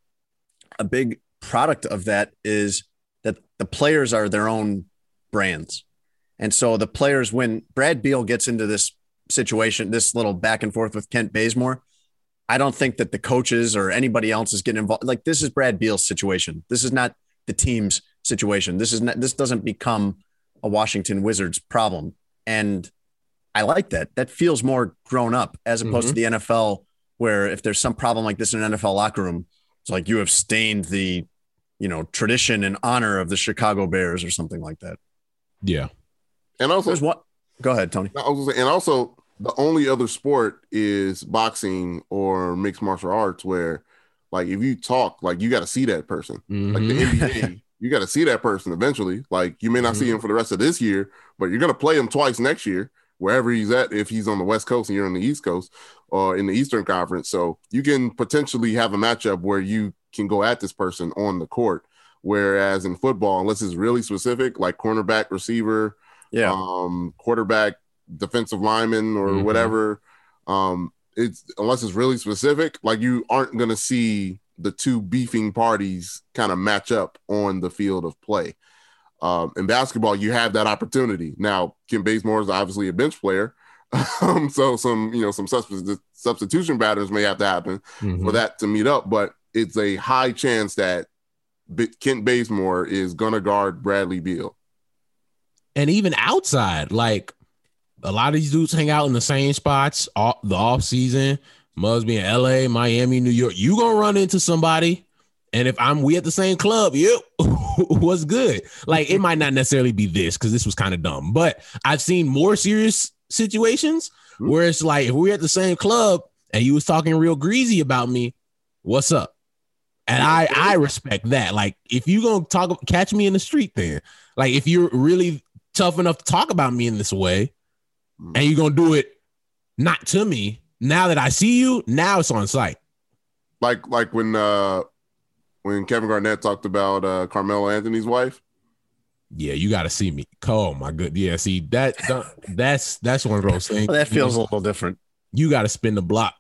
a big product of that is that the players are their own brands. And so the players, when Brad Beal gets into this situation, this little back and forth with Kent Bazemore, I don't think that the coaches or anybody else is getting involved. Like, this is Brad Beal's situation. This is not the team's situation. This is not, this doesn't become a Washington Wizards problem. And I like that. That feels more grown up as opposed Mm-hmm. to the N F L, where if there's some problem like this in an N F L locker room, it's like you have stained the, you know, tradition and honor of the Chicago Bears or something like that. Yeah. And also, There's what? Go ahead, Tony. I was gonna say, and also, the only other sport is boxing or mixed martial arts where, like, if you talk, like, you got to see that person. Like the Mhm. N B A, you got to see that person eventually. Like, you may not see him for the rest of this year, but you're going to play him twice next year, wherever he's at, if he's on the West Coast and you're on the East Coast or in the Eastern Conference. So you can potentially have a matchup where you can go at this person on the court. Whereas in football, unless it's really specific, like cornerback, receiver, Yeah. um, quarterback, defensive lineman, or Mhm. whatever, um, it's unless it's really specific, like you aren't going to see the two beefing parties kind of match up on the field of play. Um, in basketball, you have that opportunity. Now, Kim Bazemore is obviously a bench player, um, so some you know some subst- substitution patterns may have to happen Mhm. for that to meet up. But it's a high chance that B- Kent Bazemore is going to guard Bradley Beal. And even outside, like a lot of these dudes hang out in the same spots all, the off season. Must be in L A, Miami, New York. You gonna run into somebody, and if I'm we at the same club, you what's good? Like it might not necessarily be this because this was kind of dumb, but I've seen more serious situations where it's like if we're at the same club and you was talking real greasy about me, what's up? And I I respect that. Like if you gonna talk, catch me in the street, then like if you're really tough enough to talk about me in this way, and you're gonna do it not to me. Now that I see you, now it's on site. Like like when uh when Kevin Garnett talked about uh Carmelo Anthony's wife. Yeah, you got to see me. Oh my good. Yeah, see that that's that's one of those things. Well, that feels a little different. You got to spin the block.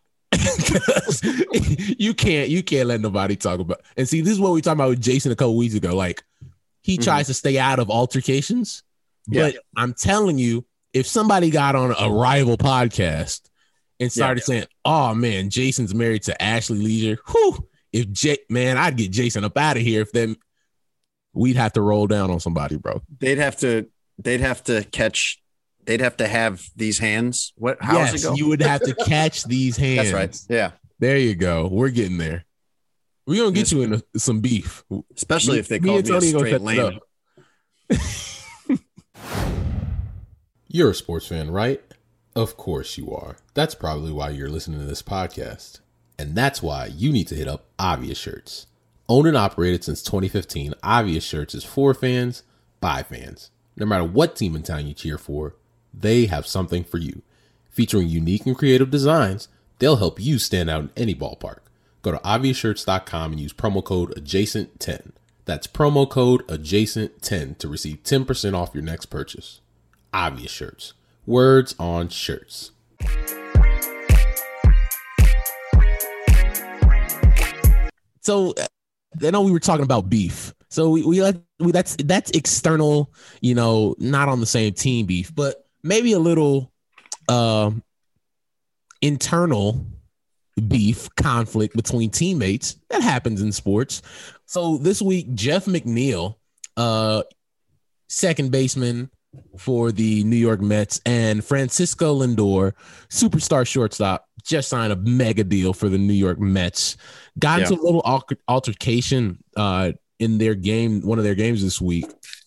you can't you can't let nobody talk about. And see, this is what we talked about with Jason a couple weeks ago. Like he Mhm. tries to stay out of altercations, but Yeah. I'm telling you, if somebody got on a rival podcast and started Yeah. saying, "Oh man, Jason's married to Ashley Leisure," whew, if J man, I'd get Jason up out of here. If then we'd have to roll down on somebody, bro. They'd have to. They'd have to catch. They'd have to have these hands. What? How yes, does it go? you would have to catch these hands. That's right. Yeah. There you go. We're getting there. We're gonna get Yes. you into some beef, Especially Me- if they me called and me a Tony gonna straight set it lame. You're a sports fan, right? Of course you are. That's probably why you're listening to this podcast. And that's why you need to hit up Obvious Shirts. Owned and operated since twenty fifteen, Obvious Shirts is for fans, by fans. No matter what team in town you cheer for, they have something for you. Featuring unique and creative designs, they'll help you stand out in any ballpark. Go to obvious shirts dot com and use promo code adjacent ten. That's promo code adjacent ten to receive ten percent off your next purchase. Obvious Shirts. Words on shirts. So I know we were talking about beef. So we, we like we that's that's external, you know, not on the same team beef, but maybe a little um internal beef conflict between teammates that happens in sports. So this week, Jeff McNeil, uh, second baseman for the New York Mets, and Francisco Lindor, superstar shortstop, just signed a mega deal for the New York Mets. Got into yeah. a little al- altercation uh, in their game, one of their games this week,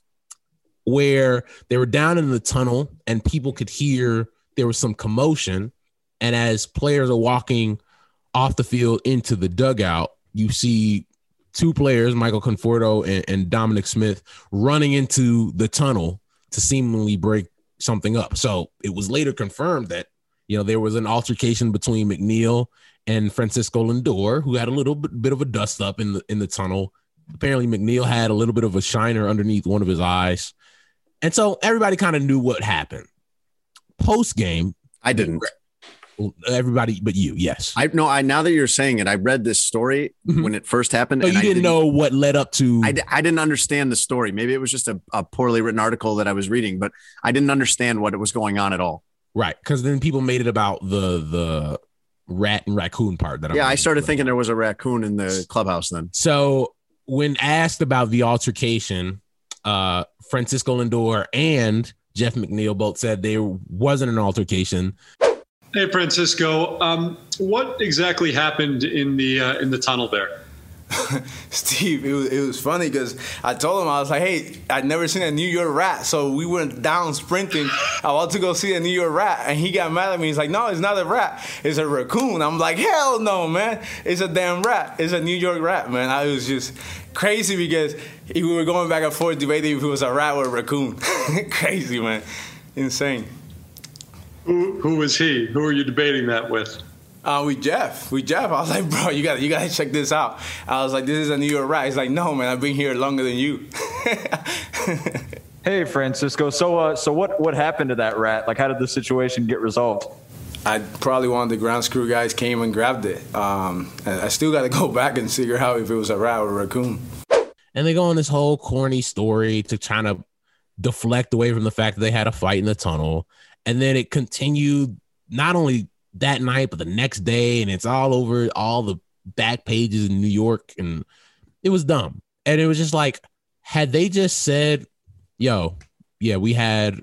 where they were down in the tunnel and people could hear there was some commotion. And as players are walking off the field into the dugout, you see two players, Michael Conforto and, and Dominic Smith, running into the tunnel to seemingly break something up. So it was later confirmed that, you know, there was an altercation between McNeil and Francisco Lindor, who had a little bit, bit of a dust up in the in the tunnel. Apparently McNeil had a little bit of a shiner underneath one of his eyes. And so everybody kind of knew what happened. Post game, I didn't. Everybody but you, yes. I know. I now that you're saying it, I read this story mm-hmm. when it first happened. So and you I didn't, didn't know what led up to. I, I didn't understand the story. Maybe it was just a, a poorly written article that I was reading, but I didn't understand what it was going on at all. Right, because then people made it about the the rat and raccoon part. That I'm yeah, I started about. thinking there was a raccoon in the clubhouse then. So when asked about the altercation, uh, Francisco Lindor and Jeff McNeil both said there wasn't an altercation. Hey, Francisco, um, what exactly happened in the uh, in the tunnel there? Steve, it was, it was funny because I told him, I was like, hey, I'd never seen a New York rat. So we went down sprinting. I wanted to go see a New York rat. And he got mad at me. He's like, no, it's not a rat. It's a raccoon. I'm like, hell no, man. It's a damn rat. It's a New York rat, man. I was just crazy because we were going back and forth debating if it was a rat or a raccoon. Crazy, man. Insane. Who, who was he? Who are you debating that with? Uh, with Jeff. With Jeff. I was like, bro, you got you got to check this out. I was like, this is a New York rat. He's like, no, man, I've been here longer than you. Hey, Francisco. So, uh, so what what happened to that rat? Like, how did the situation get resolved? I probably one of the ground crew guys came and grabbed it. Um, and I still got to go back and figure out if it was a rat or a raccoon. And they go on this whole corny story to try to deflect away from the fact that they had a fight in the tunnel. And then it continued not only that night, but the next day. And it's all over all the back pages in New York. And it was dumb. And it was just like, had they just said, yo, yeah, we had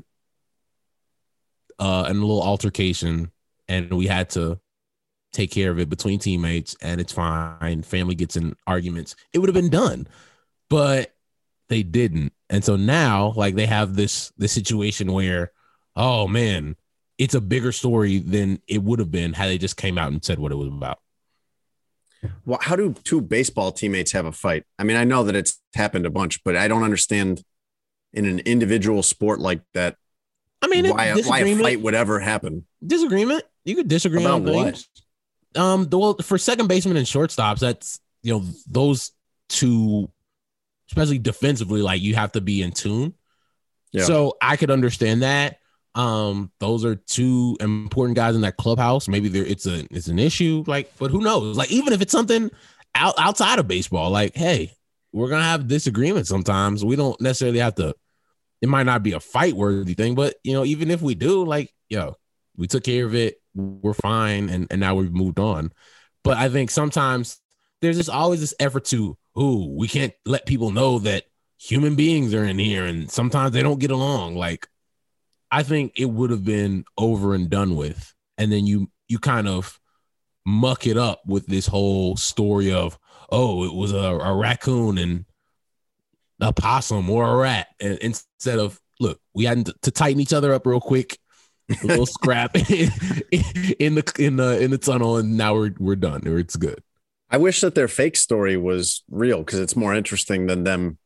uh, a little altercation and we had to take care of it between teammates and it's fine. Family gets in arguments. It would have been done. But they didn't. And so now, like, they have this this situation where, oh, man, it's a bigger story than it would have been had they just came out and said what it was about. Well, how do two baseball teammates have a fight? I mean, I know that it's happened a bunch, but I don't understand in an individual sport like that. I mean, why, why a fight would ever happen. Disagreement. You could disagree about on things. What? Um, the, well, for second baseman and shortstops, that's, you know, those two, especially defensively, like, you have to be in tune. Yeah. So I could understand that. Um, those are two important guys in that clubhouse. Maybe there it's a it's an issue, like, but who knows? Like, even if it's something out, outside of baseball, like, hey, we're gonna have disagreements sometimes. We don't necessarily have to. It might not be a fight worthy thing, but, you know, even if we do, like, yo, we took care of it. We're fine, and and now we've moved on. But I think sometimes there's just always this effort to, ooh, we can't let people know that human beings are in here, and sometimes they don't get along. Like, I think it would have been over and done with. And then you you kind of muck it up with this whole story of, oh, it was a, a raccoon and a possum or a rat. And instead of, look, we had to, to tighten each other up real quick, a little scrap in, in the in the in the tunnel, and now we're we're done. Or it's good. I wish that their fake story was real because it's more interesting than them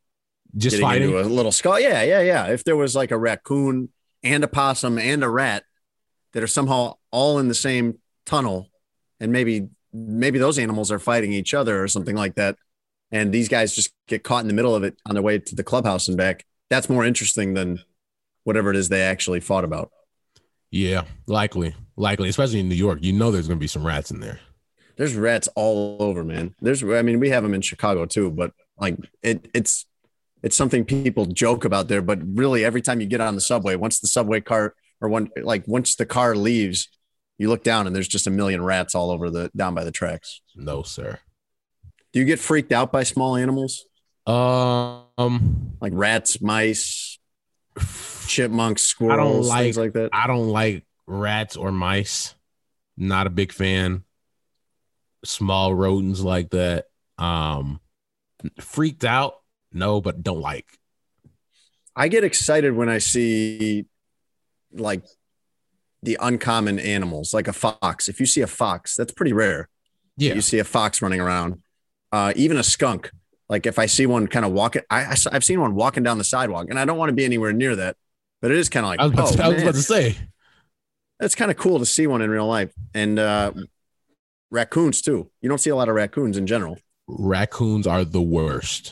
Just getting fighting into a little skull. Yeah, yeah, yeah. If there was like a raccoon and a possum and a rat that are somehow all in the same tunnel, and maybe maybe those animals are fighting each other or something like that, and these guys just get caught in the middle of it on their way to the clubhouse and back. That's more interesting than whatever it is they actually fought about. Yeah, likely, likely, especially in New York. You know, there's going to be some rats in there. There's rats all over, man. There's, I mean, we have them in Chicago too, but like it, it's, it's something people joke about there. But really, every time you get on the subway, once the subway car or one, like once the car leaves, you look down and there's just a million rats all over the down by the tracks. No, sir. Do you get freaked out by small animals? Um, like rats, mice, chipmunks, squirrels, I don't like, things like that. I don't like rats or mice. Not a big fan. Small rodents like that. Um, freaked out? No, but don't like. I get excited when I see like the uncommon animals, like a fox. If you see a fox, that's pretty rare. Yeah. You see a fox running around, uh, even a skunk. Like if I see one kind of walking, I, I, I've seen one walking down the sidewalk, and I don't want to be anywhere near that, but it is kind of like, I was about, oh, to, I was man. about to say, it's kind of cool to see one in real life. And uh, raccoons too. You don't see a lot of raccoons in general. Raccoons are the worst.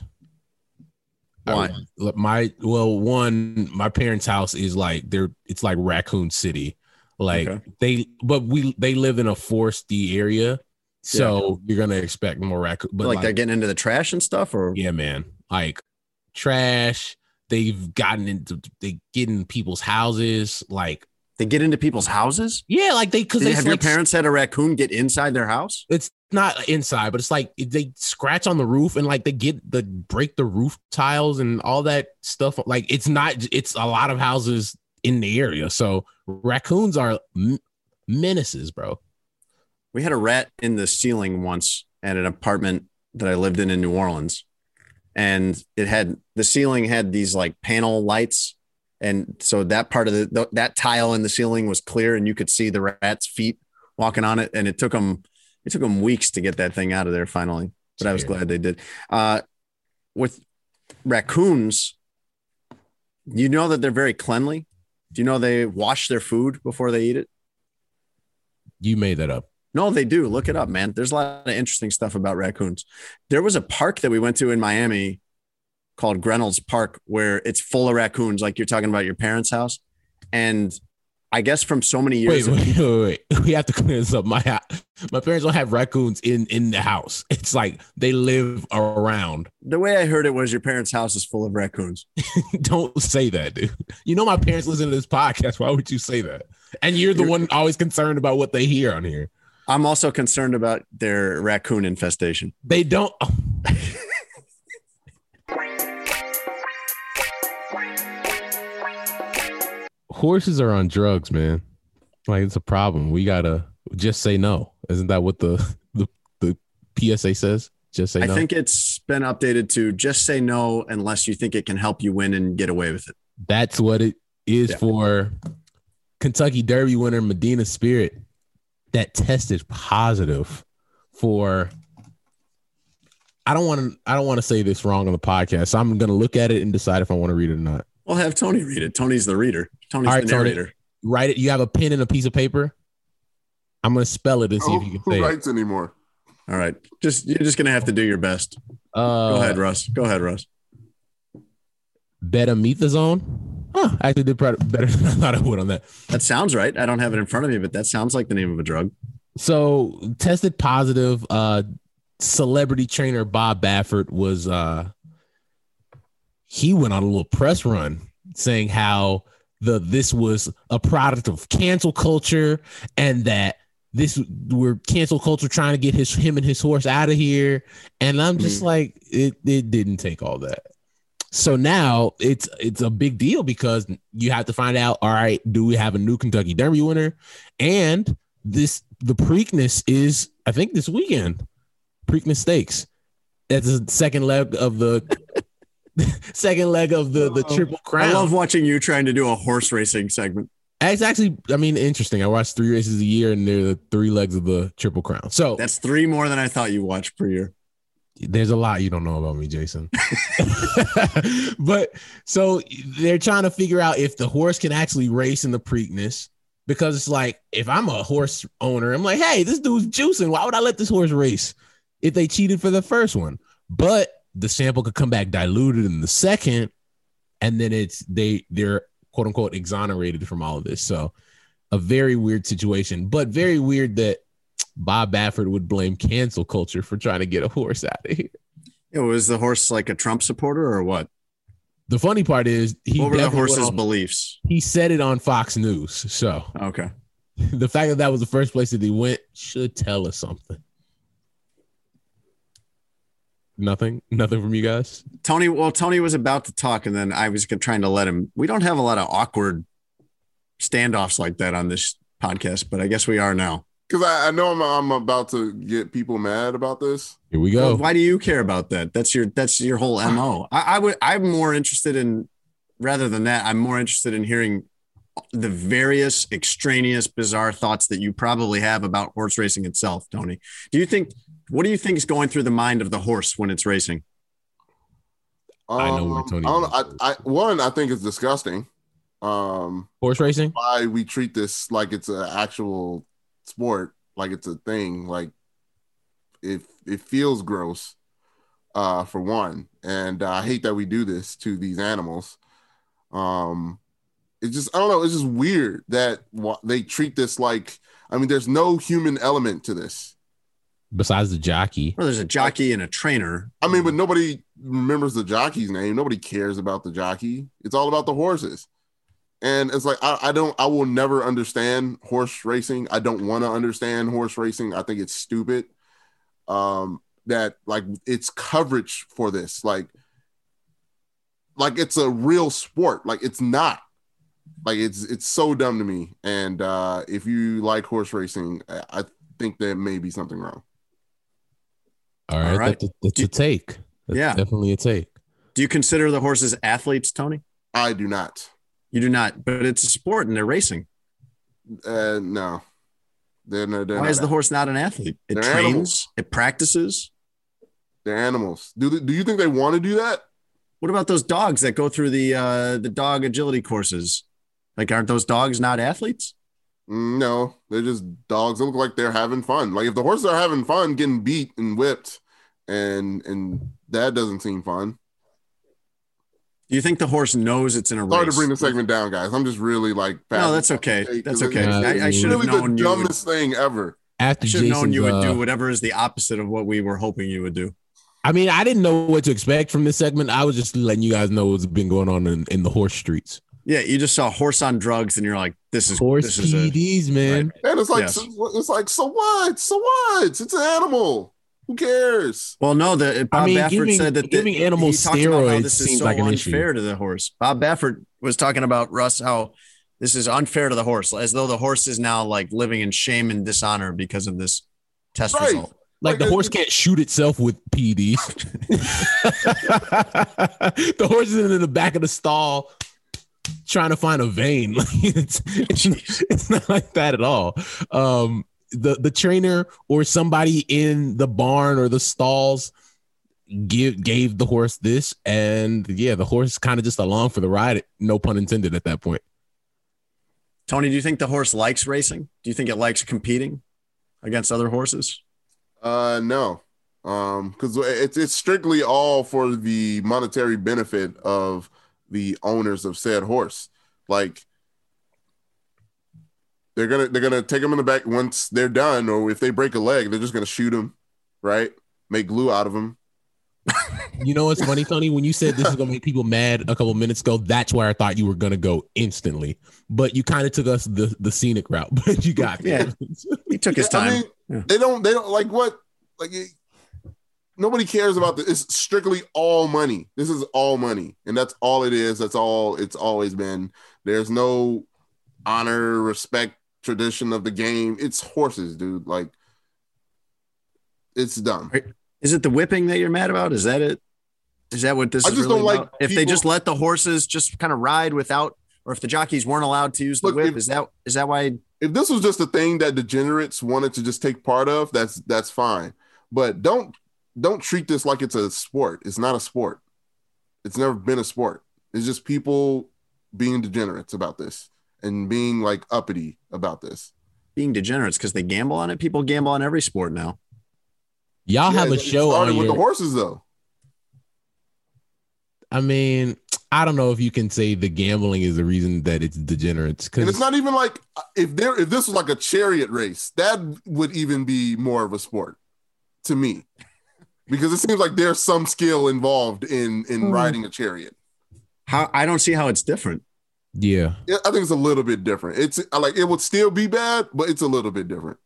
Why? I, my well, one, my parents' house is like they're it's like Raccoon City. Like Okay. they, but we they live in a foresty area, so you're gonna expect more raccoon. But like, like, they're getting into the trash and stuff, or yeah, man, like trash. They've gotten into they get in people's houses. Like they get into people's houses. yeah, like they because Did- they have your like, parents had a raccoon get inside their house? It's not inside, but it's like they scratch on the roof and like they get the break the roof tiles and all that stuff. Like it's not, it's a lot of houses in the area. So raccoons are m- menaces, bro. We had a rat in the ceiling once at an apartment that I lived in in New Orleans. And it had the ceiling had these like panel lights. And so that part of the, the that tile in the ceiling was clear and you could see the rat's feet walking on it. And it took them, it took them weeks to get that thing out of there finally. But I was glad they did. Uh, with raccoons, you know that they're very cleanly. Do you know they wash their food before they eat it? You made that up. No, they do. Look it up, man. There's a lot of interesting stuff about raccoons. There was a park that we went to in Miami called Grenell's Park where it's full of raccoons, like you're talking about your parents' house. And I guess from so many years. Wait, wait, wait, wait. We have to clear this up. My my parents don't have raccoons in, in the house. It's like they live around. The way I heard it was your parents' house is full of raccoons. Don't say that, dude. You know my parents listen to this podcast. Why would you say that? And you're the You're- one always concerned about what they hear on here. I'm also concerned about their raccoon infestation. They don't. Oh. Horses are on drugs, man. Like it's a problem. We gotta just say no. Isn't that what the the, the P S A says? Just say I no. think it's been updated to just say no unless you think it can help you win and get away with it. That's what it is Yeah. for Kentucky Derby winner Medina Spirit that tested positive for. I don't want to. I don't want to say this wrong on the podcast. So I'm going to look at it and decide if I want to read it or not. We'll have Tony read it. Tony's the reader. Tony's All right, the Tony. narrator. Write it. You have a pen and a piece of paper. I'm going to spell it and see Oh, if you can who say it. writes anymore? All right. Just you're just gonna have to do your best. Uh, Go ahead, Russ. Go ahead, Russ. Betamethasone. Huh, I actually did better than I thought I would on that. That sounds right. I don't have it in front of me, but that sounds like the name of a drug. So tested positive. Uh, celebrity trainer Bob Baffert was. Uh, he went on a little press run saying how the this was a product of cancel culture and that this we're cancel culture trying to get his him and his horse out of here. And I'm just Mm. like, it it didn't take all that. So now it's it's a big deal because you have to find out, all right, do we have a new Kentucky Derby winner? And this the Preakness is, I think, this weekend. Preakness Stakes. That's the second leg of the second leg of the the Triple Crown. I love watching you trying to do a horse racing segment. It's actually, I mean, interesting. I watch three races a year, and they're the three legs of the Triple Crown. So That's three more than I thought you watched per year. There's a lot you don't know about me, Jason. But so they're trying to figure out if the horse can actually race in the Preakness, because it's like, if I'm a horse owner, I'm like, hey, this dude's juicing. Why would I let this horse race if they cheated for the first one? But the sample could come back diluted in the second, and then it's they they're quote unquote exonerated from all of this. So a very weird situation, but very weird that Bob Baffert would blame cancel culture for trying to get a horse out of here. Yeah, was the horse like a Trump supporter or what? The funny part is he what were the horse's on, beliefs? He said it on Fox News. So okay, the fact that that was the first place that he went should tell us something. Nothing, nothing from you guys. Tony. Well, Tony was about to talk, and then I was trying to let him. We don't have a lot of awkward standoffs like that on this podcast, but I guess we are now. Because I, I know I'm, I'm about to get people mad about this. Here we go. Well, why do you care about that? That's your that's your whole M O. I, I would I'm more interested in, rather than that, I'm more interested in hearing the various extraneous, bizarre thoughts that you probably have about horse racing itself, Tony. Do you think what do you think is going through the mind of the horse when it's racing? Um, I know where Tony. I, don't, I, I one I think it's disgusting. Um, horse racing. Why we treat this like it's an actual sport, like it's a thing, like it it feels gross uh for one, and uh, I hate that we do this to these animals. Um it's just I don't know, it's just weird that they treat this like, I mean, there's no human element to this besides the jockey. Well, there's a jockey and a trainer. I mean, but nobody remembers the jockey's name. Nobody cares about the jockey. It's all about the horses. And it's like, I, I don't, I will never understand horse racing. I don't want to understand horse racing. I think it's stupid um, that like it's coverage for this. Like, like it's a real sport. Like it's not. Like it's, it's so dumb to me. And uh, if you like horse racing, I, I think there may be something wrong. All right. All right. That's, a, that's a take. That's yeah. definitely a take. Do you consider the horses athletes, Tony? I do not. You do not, but it's a sport and they're racing. Uh, no. They're, no they're Why is the horse not an athlete? It they're trains, animals. It practices. They're animals. Do they, do you think they want to do that? What about those dogs that go through the uh, the dog agility courses? Like, aren't those dogs not athletes? No, they're just dogs. They look like they're having fun. Like if the horses are having fun, getting beat and whipped, and and that doesn't seem fun. Do you think the horse knows it's in a race? Sorry to bring the segment down, guys. I'm just really like. No, that's okay. That's okay. It's, I, I should really have known the you. Would, dumbest thing ever. After I should have known you would uh, do whatever is the opposite of what we were hoping you would do. I mean, I didn't know what to expect from this segment. I was just letting you guys know what's been going on in, in the horse streets. Yeah, you just saw horse on drugs, and you're like, "This is horse this P E Ds, is a, man." Right. And it's like, yes. so, it's like, so what? So what? It's an animal. Who cares? Well, no, the Bob I mean, Baffert giving, said that giving the, animals he talked about how steroids this is seems so like an unfair issue to the horse. Bob Baffert was talking about Russ how this is unfair to the horse, as though the horse is now like living in shame and dishonor because of this test Right. result. Like the horse can't shoot itself with P E Ds. The horse is in the back of the stall trying to find a vein. Like it's, it's, it's not like that at all. Um, the the trainer or somebody in the barn or the stalls give gave the horse this, and yeah, the horse kind of just along for the ride. No pun intended at that point. Tony, do you think the horse likes racing? Do you think it likes competing against other horses? Uh, no, um, because it's it's strictly all for the monetary benefit of the owners of said horse. Like they're gonna they're gonna take them in the back once they're done, or if they break a leg, they're just gonna shoot them, right? Make glue out of them. You know what's funny, Tony? When you said this is gonna make people mad a couple minutes ago, that's where I thought you were gonna go instantly. But you kind of took us the, the scenic route. But you got yeah, he took his Yeah, time. I mean, Yeah. they don't they don't like what like it, nobody cares about this. It's strictly all money. This is all money, and that's all it is. That's all it's always been. There's no honor, respect, tradition of the game. It's horses, dude. Like it's dumb. Is it the whipping that you're mad about? Is that it? Is that what this I is just really don't like about? If they people- just let the horses just kind of ride without, or if the jockeys weren't allowed to use the Look, whip, if- is that is that why? If this was just a thing that degenerates wanted to just take part of, that's that's fine. But don't don't treat this like it's a sport. It's not a sport. It's never been a sport. It's just people being degenerates about this and being like uppity about this. Being degenerates because they gamble on it. People gamble on every sport now. Y'all Yeah, have a it show started on with your, the horses, though. I mean, I don't know if you can say the gambling is the reason that it's degenerates. And it's not even like if there if this was like a chariot race, that would even be more of a sport to me, because it seems like there's some skill involved in in Mm. riding a chariot. How I don't see how it's different. Yeah, Yeah, I think it's a little bit different. It's like it would still be bad, but it's a little bit different.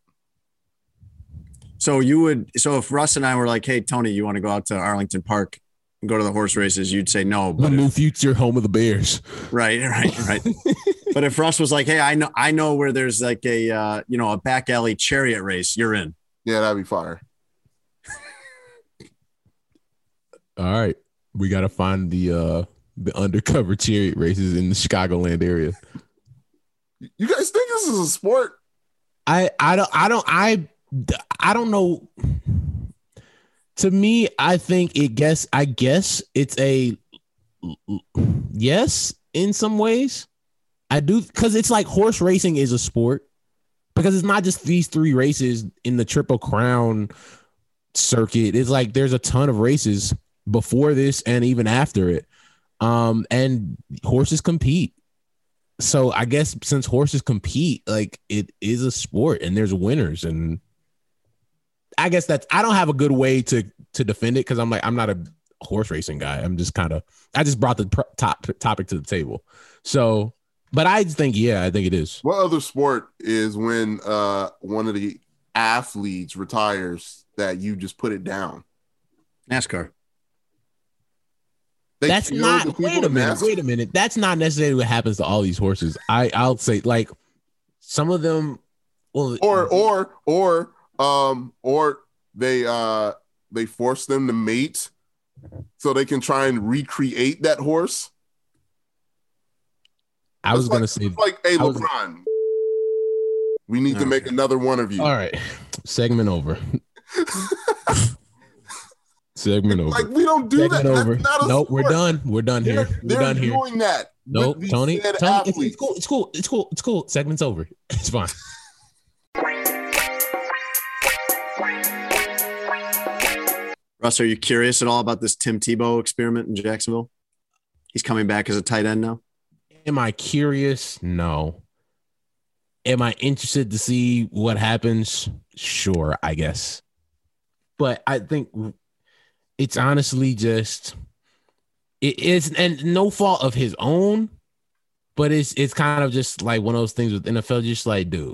So you would, so if Russ and I were like, "Hey, Tony, you want to go out to Arlington Park and go to the horse races?" You'd say no. But new future home of the Bears. Right, right, right. But if Russ was like, "Hey, I know, I know where there's like a, uh, you know, a back alley chariot race," you're in. Yeah, that'd be fire. All right, we got to find the uh the undercover chariot races in the Chicagoland area. You guys think this is a sport? I I don't I don't I I don't know. To me, I think it guess I guess it's a yes in some ways. I do, because it's like horse racing is a sport, because it's not just these three races in the Triple Crown circuit. It's like there's a ton of races before this and even after it. Um, and horses compete. So I guess since horses compete, like it is a sport and there's winners. And I guess that's, I don't have a good way to to defend it, because I'm like, I'm not a horse racing guy. I'm just kind of, I just brought the pr- top topic to the table. So, but I think, yeah, I think it is. What other sport is when uh one of the athletes retires that you just put it down? NASCAR. They That's kill not, the people wait a in minute, NASCAR? wait a minute. That's not necessarily what happens to all these horses. I, I'll say, like, some of them, well, or or or um or they uh they force them to mate so they can try and recreate that horse. I was It's gonna like, say, it's like, hey, I was- LeBron, we need to make another one of you. all right, segment over. Segment over. Like, we don't do Segment that. over. That's not a Nope, we're sport. done. We're done They're, here. We're they're done here. doing that. Nope, with these Tony. said Tony, it's, it's athletes. cool. It's cool. It's cool. It's cool. Segment's over. It's fine. Russ, are you curious at all about this Tim Tebow experiment in Jacksonville? He's coming back as a tight end now. Am I curious? No. Am I interested to see what happens? Sure, I guess. But I think it's honestly just it is, and no fault of his own, but it's it's kind of just like one of those things with N F L, just like, dude,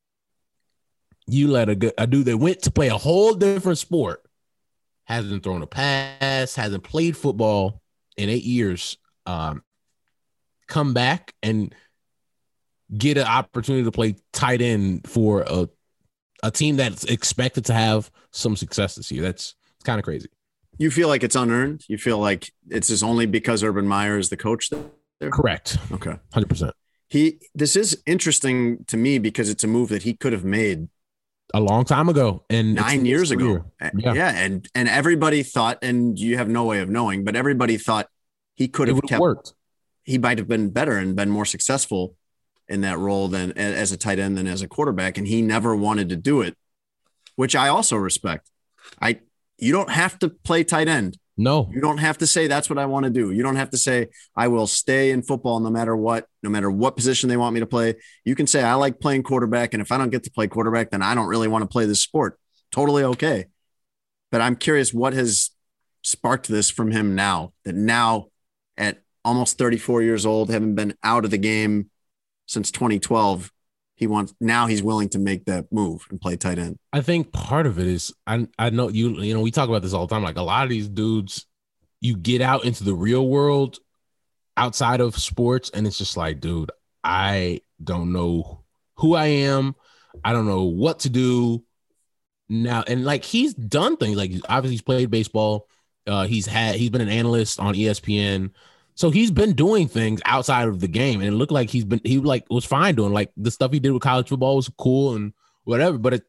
you let a good a dude that went to play a whole different sport, hasn't thrown a pass, hasn't played football in eight years, um, come back and get an opportunity to play tight end for a a team that's expected to have some success this year. That's kind of crazy. You feel like it's unearned? You feel like it's just only because Urban Meyer is the coach there? Correct. Okay. one hundred percent. He, this is interesting to me because it's a move that he could have made a long time ago and nine years ago. Yeah. yeah. And, and everybody thought, and you have no way of knowing, but everybody thought he could have kept, worked. He might have been better and been more successful in that role than as a tight end than as a quarterback. And he never wanted to do it, which I also respect. I, you don't have to play tight end. No, you don't have to say that's what I want to do. You don't have to say I will stay in football no matter what, no matter what position they want me to play. You can say I like playing quarterback, and if I don't get to play quarterback, then I don't really want to play this sport. Totally okay. But I'm curious what has sparked this from him now, that now at almost thirty-four years old, having been out of the game since twenty twelve, he wants, now he's willing to make that move and play tight end. I think part of it is, I I know you, you know, we talk about this all the time. Like a lot of these dudes, you get out into the real world outside of sports, and it's just like, dude, I don't know who I am. I don't know what to do now. And like, he's done things, like obviously he's played baseball. Uh, he's had, he's been an analyst on E S P N. So he's been doing things outside of the game, and it looked like he's been, he like was fine doing, like the stuff he did with college football was cool and whatever. But it,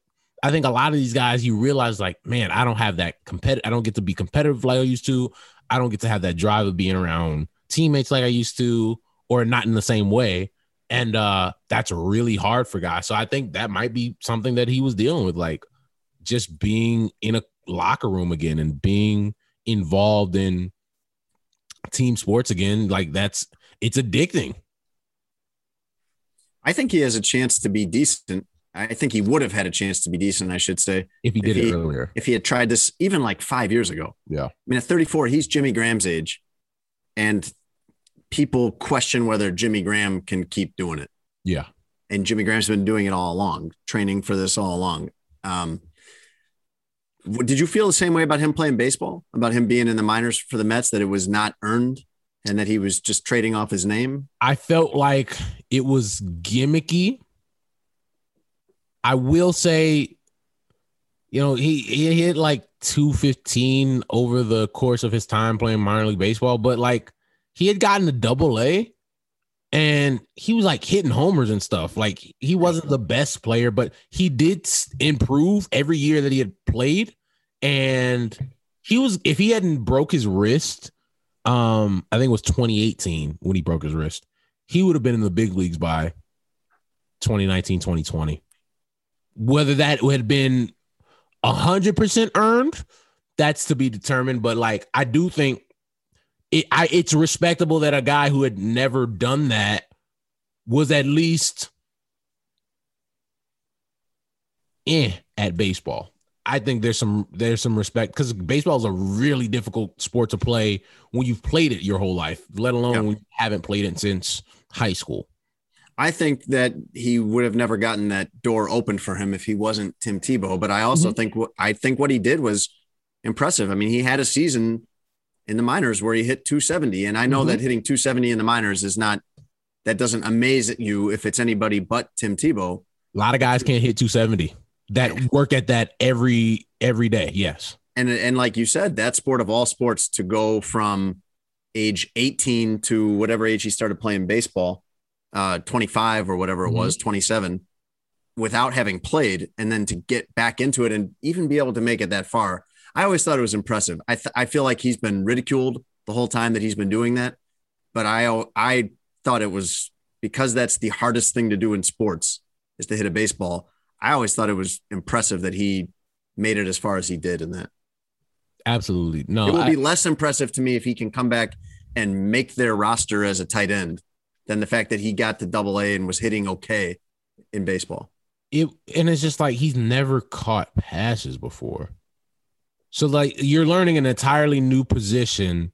I think a lot of these guys, you realize like, man, I don't have that competitive. I don't get to be competitive like I used to. I don't get to have that drive of being around teammates like I used to, or not in the same way. And uh, that's really hard for guys. So I think that might be something that he was dealing with, like just being in a locker room again and being involved in team sports again. Like that's, it's addicting. I think he has a chance to be decent. I think he would have had a chance to be decent, I should say. If he did if he, it earlier. If he had tried this even like five years ago. Yeah. I mean, at thirty-four, he's Jimmy Graham's age. And people question whether Jimmy Graham can keep doing it. Yeah. And Jimmy Graham's been doing it all along, training for this all along. Um, did you feel the same way about him playing baseball, about him being in the minors for the Mets, that it was not earned and that he was just trading off his name? I felt like it was gimmicky. I will say, you know, he, he hit like two fifteen over the course of his time playing minor league baseball, but like, he had gotten to double A and he was like hitting homers and stuff. Like he wasn't the best player, but he did improve every year that he had played. And he was, if he hadn't broke his wrist, um, I think it was twenty eighteen when he broke his wrist, he would have been in the big leagues by twenty nineteen, twenty twenty. Whether that had been a hundred percent earned, that's to be determined. But like, I do think, It, I, it's respectable that a guy who had never done that was at least eh, at baseball. I think there's some there's some respect because baseball is a really difficult sport to play when you've played it your whole life, let alone yep. when you haven't played it since high school. I think that he would have never gotten that door open for him if he wasn't Tim Tebow. But I also mm-hmm. think what I think what he did was impressive. I mean, he had a season in the minors where he hit two seventy. And I know mm-hmm. that hitting two seventy in the minors is not, that doesn't amaze you if it's anybody but Tim Tebow. A lot of guys can't hit two seventy that work at that every, every day. Yes. And, and like you said, that sport of all sports, to go from age eighteen to whatever age he started playing baseball, uh, twenty-five or whatever it mm-hmm. was, twenty-seven, without having played, and then to get back into it and even be able to make it that far. I always thought it was impressive. I th- I feel like he's been ridiculed the whole time that he's been doing that, but I I thought it was, because that's the hardest thing to do in sports, is to hit a baseball. I always thought it was impressive that he made it as far as he did in that. Absolutely. No, it will I, be less impressive to me if he can come back and make their roster as a tight end than the fact that he got to double A and was hitting okay in baseball. It and it's just like he's never caught passes before. So like you're learning an entirely new position.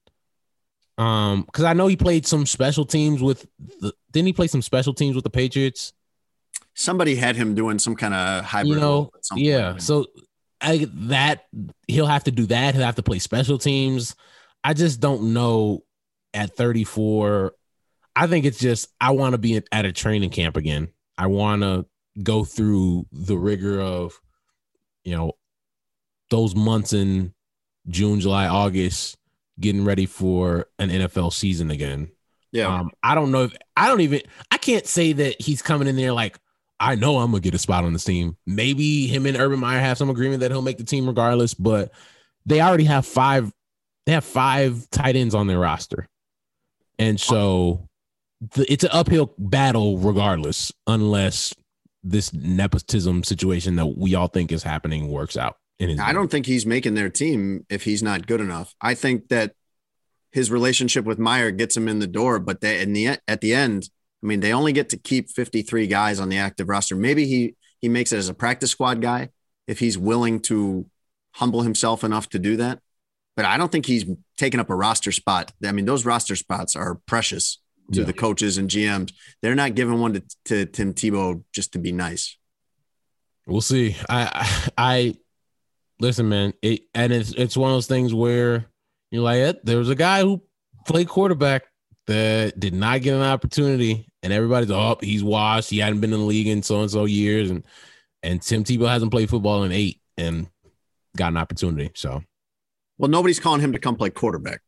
Um, because I know he played some special teams with the didn't he play some special teams with the Patriots? Somebody had him doing some kind of hybrid. You know, at some yeah. point. So I that he'll have to do that. He'll have to play special teams. I just don't know at thirty-four. I think it's just I want to be at a training camp again. I want to go through the rigor of, you know, those months in June, July, August, getting ready for an N F L season again. Yeah. Um, I don't know if I don't even I can't say that he's coming in there like, I know I'm gonna get a spot on this team. Maybe him and Urban Meyer have some agreement that he'll make the team regardless, but they already have five, they have five tight ends on their roster. And so the, it's an uphill battle regardless, unless this nepotism situation that we all think is happening works out. In his I don't think he's making their team if he's not good enough. I think that his relationship with Meyer gets him in the door, but they, in the at the end, I mean, they only get to keep fifty-three guys on the active roster. Maybe he he makes it as a practice squad guy if he's willing to humble himself enough to do that. But I don't think he's taking up a roster spot. I mean, those roster spots are precious to Yeah. the coaches and G Ms. They're not giving one to, to Tim Tebow just to be nice. We'll see. I I listen, man. It and it's it's one of those things where you're like, eh, there was a guy who played quarterback that did not get an opportunity, and everybody's oh, he's washed. He hadn't been in the league in so and so years, and and Tim Tebow hasn't played football in eight and got an opportunity. So, well, nobody's calling him to come play quarterback.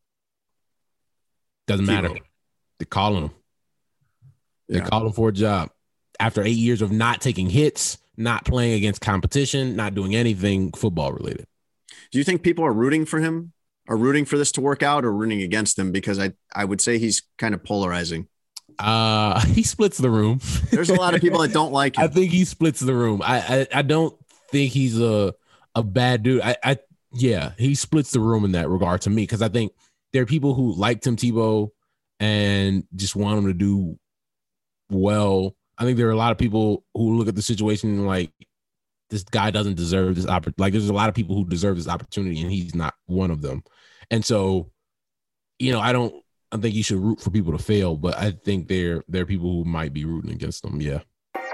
Doesn't Tebow. matter. They're calling him. They're Yeah. calling for a job after eight years of not taking hits, not playing against competition, not doing anything football related. Do you think people are rooting for him, are rooting for this to work out, or rooting against him? Because I, I would say he's kind of polarizing. Uh, he splits the room. There's a lot of people that don't like him. I think he splits the room. I, I, I don't think he's a a bad dude. I, I yeah, he splits the room in that regard to me, because I think there are people who like Tim Tebow and just want him to do well. I think there are a lot of people who look at the situation like, this guy doesn't deserve this opportunity. Like, there's a lot of people who deserve this opportunity, and he's not one of them. And so, you know, I don't, I think you should root for people to fail, but I think there, there are people who might be rooting against them. Yeah.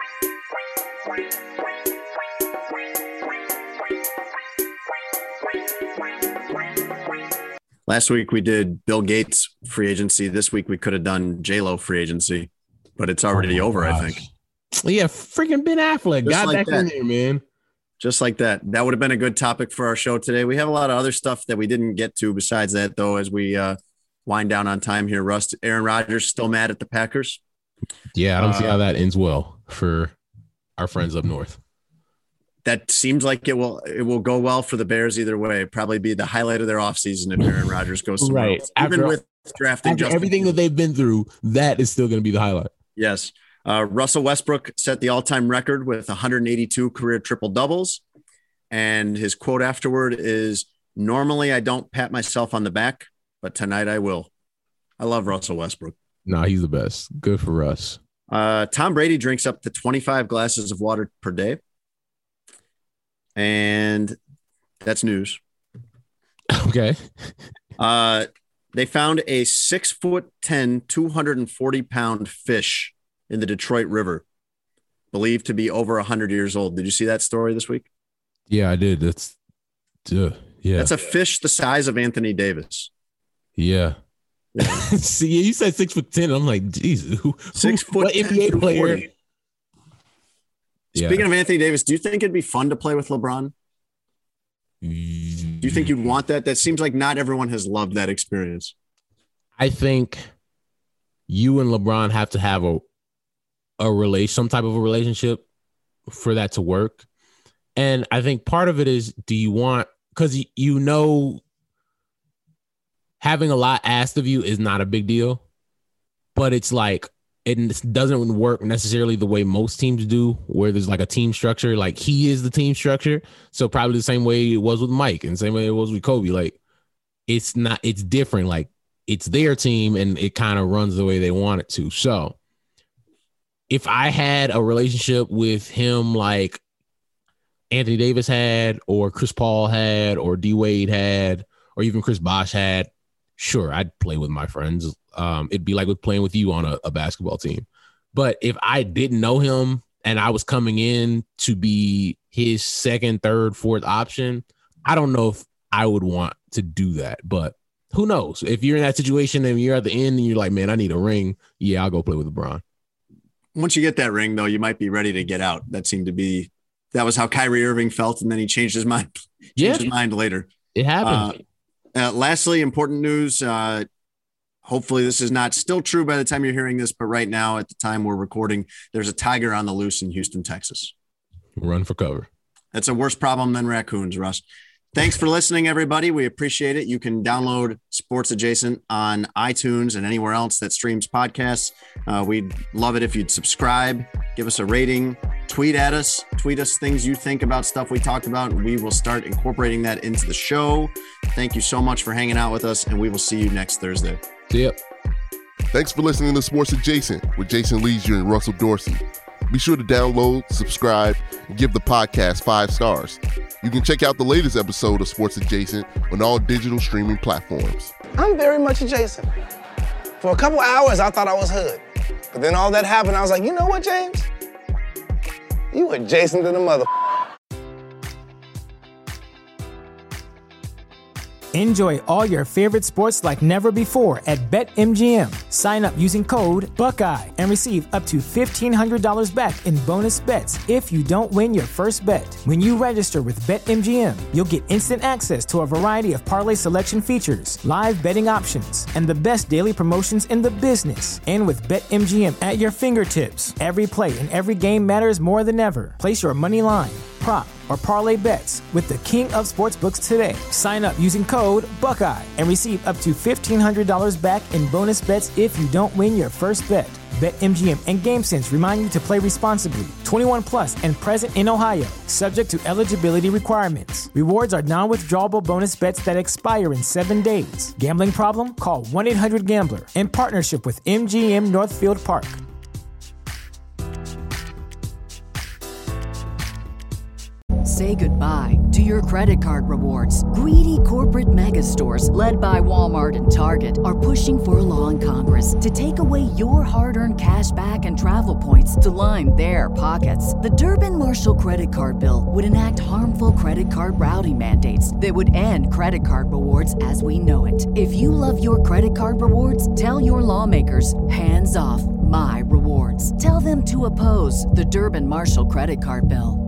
Last week we did Bill Gates free agency. This week we could have done J-Lo free agency, but it's already oh over, gosh. I think. Yeah, freaking Ben Affleck Just got like back that. in there, man. Just like that. That would have been a good topic for our show today. We have a lot of other stuff that we didn't get to besides that, though, as we uh, wind down on time here. Russ, Aaron Rodgers still mad at the Packers? Yeah, I don't uh, see how that ends well for our friends up north. That seems like it will it will go well for the Bears either way. Probably be the highlight of their offseason if Aaron Rodgers goes somewhere right. else. After, Even with drafting after Justin everything Fields. that they've been through, that is still going to be the highlight. Yes. Uh, Russell Westbrook set the all-time record with one hundred eighty-two career triple-doubles. And his quote afterward is, "Normally I don't pat myself on the back, but tonight I will." I love Russell Westbrook. No, he's the best. Good for Russ. Uh, Tom Brady drinks up to twenty-five glasses of water per day. And that's news. Okay. uh, they found a six foot ten, two hundred forty pound fish in the Detroit River, believed to be over one hundred years old. Did you see that story this week? Yeah, I did. That's, uh, yeah. That's a fish the size of Anthony Davis. Yeah. yeah. See, you said six foot ten. I'm like, Jesus, who, six who, foot what N B A player? Speaking yeah. of Anthony Davis, do you think it'd be fun to play with LeBron? Do you think you'd want that? That seems like not everyone has loved that experience. I think you and LeBron have to have a a relation, some type of a relationship for that to work. And I think part of it is, do you want, because you know, having a lot asked of you is not a big deal, but it's like, it doesn't work necessarily the way most teams do, where there's like a team structure. Like, he is the team structure. So probably the same way it was with Mike and the same way it was with Kobe. Like, it's not, it's different. Like, it's their team and it kind of runs the way they want it to. So if I had a relationship with him like Anthony Davis had, or Chris Paul had, or D Wade had, or even Chris Bosh had, sure, I'd play with my friends. Um, it'd be like with playing with you on a, a basketball team. But if I didn't know him and I was coming in to be his second, third, fourth option, I don't know if I would want to do that. But who knows? If you're in that situation and you're at the end and you're like, man, I need a ring, yeah, I'll go play with LeBron. Once you get that ring, though, you might be ready to get out. That seemed to be that was how Kyrie Irving felt, and then he changed his mind. Changed yeah. his mind later. It happened. Uh, uh, lastly, important news. Uh, hopefully, this is not still true by the time you're hearing this, but right now, at the time we're recording, there's a tiger on the loose in Houston, Texas. Run for cover. That's a worse problem than raccoons, Russ. Thanks for listening, everybody. We appreciate it. You can download Sports Adjacent on iTunes and anywhere else that streams podcasts. Uh, we'd love it if you'd subscribe, give us a rating, tweet at us, tweet us things you think about stuff we talked about. We will start incorporating that into the show. Thank you so much for hanging out with us, and we will see you next Thursday. See ya. Thanks for listening to Sports Adjacent with Jason Leisure and Russell Dorsey. Be sure to download, subscribe, and give the podcast five stars. You can check out the latest episode of Sports Adjacent on all digital streaming platforms. I'm very much adjacent. For a couple hours, I thought I was hood. But then all that happened, I was like, you know what, James? You adjacent to the mother. Enjoy all your favorite sports like never before at BetMGM. Sign up using code Buckeye and receive up to fifteen hundred dollars back in bonus bets if you don't win your first bet. When you register with BetMGM, you'll get instant access to a variety of parlay selection features, live betting options, and the best daily promotions in the business. And with BetMGM at your fingertips, every play and every game matters more than ever. Place your money line, prop, or parlay bets with the king of sportsbooks today. Sign up using code Buckeye and receive up to fifteen hundred dollars back in bonus bets if you don't win your first bet. BetMGM and GameSense remind you to play responsibly. twenty-one plus and present in Ohio, subject to eligibility requirements. Rewards are non-withdrawable bonus bets that expire in seven days. Gambling problem? Call one eight hundred gambler in partnership with M G M Northfield Park. Say goodbye to your credit card rewards. Greedy corporate mega stores, led by Walmart and Target, are pushing for a law in Congress to take away your hard-earned cash back and travel points to line their pockets. The Durbin-Marshall credit card bill would enact harmful credit card routing mandates that would end credit card rewards as we know it. If you love your credit card rewards, tell your lawmakers, hands off my rewards. Tell them to oppose the Durbin-Marshall credit card bill.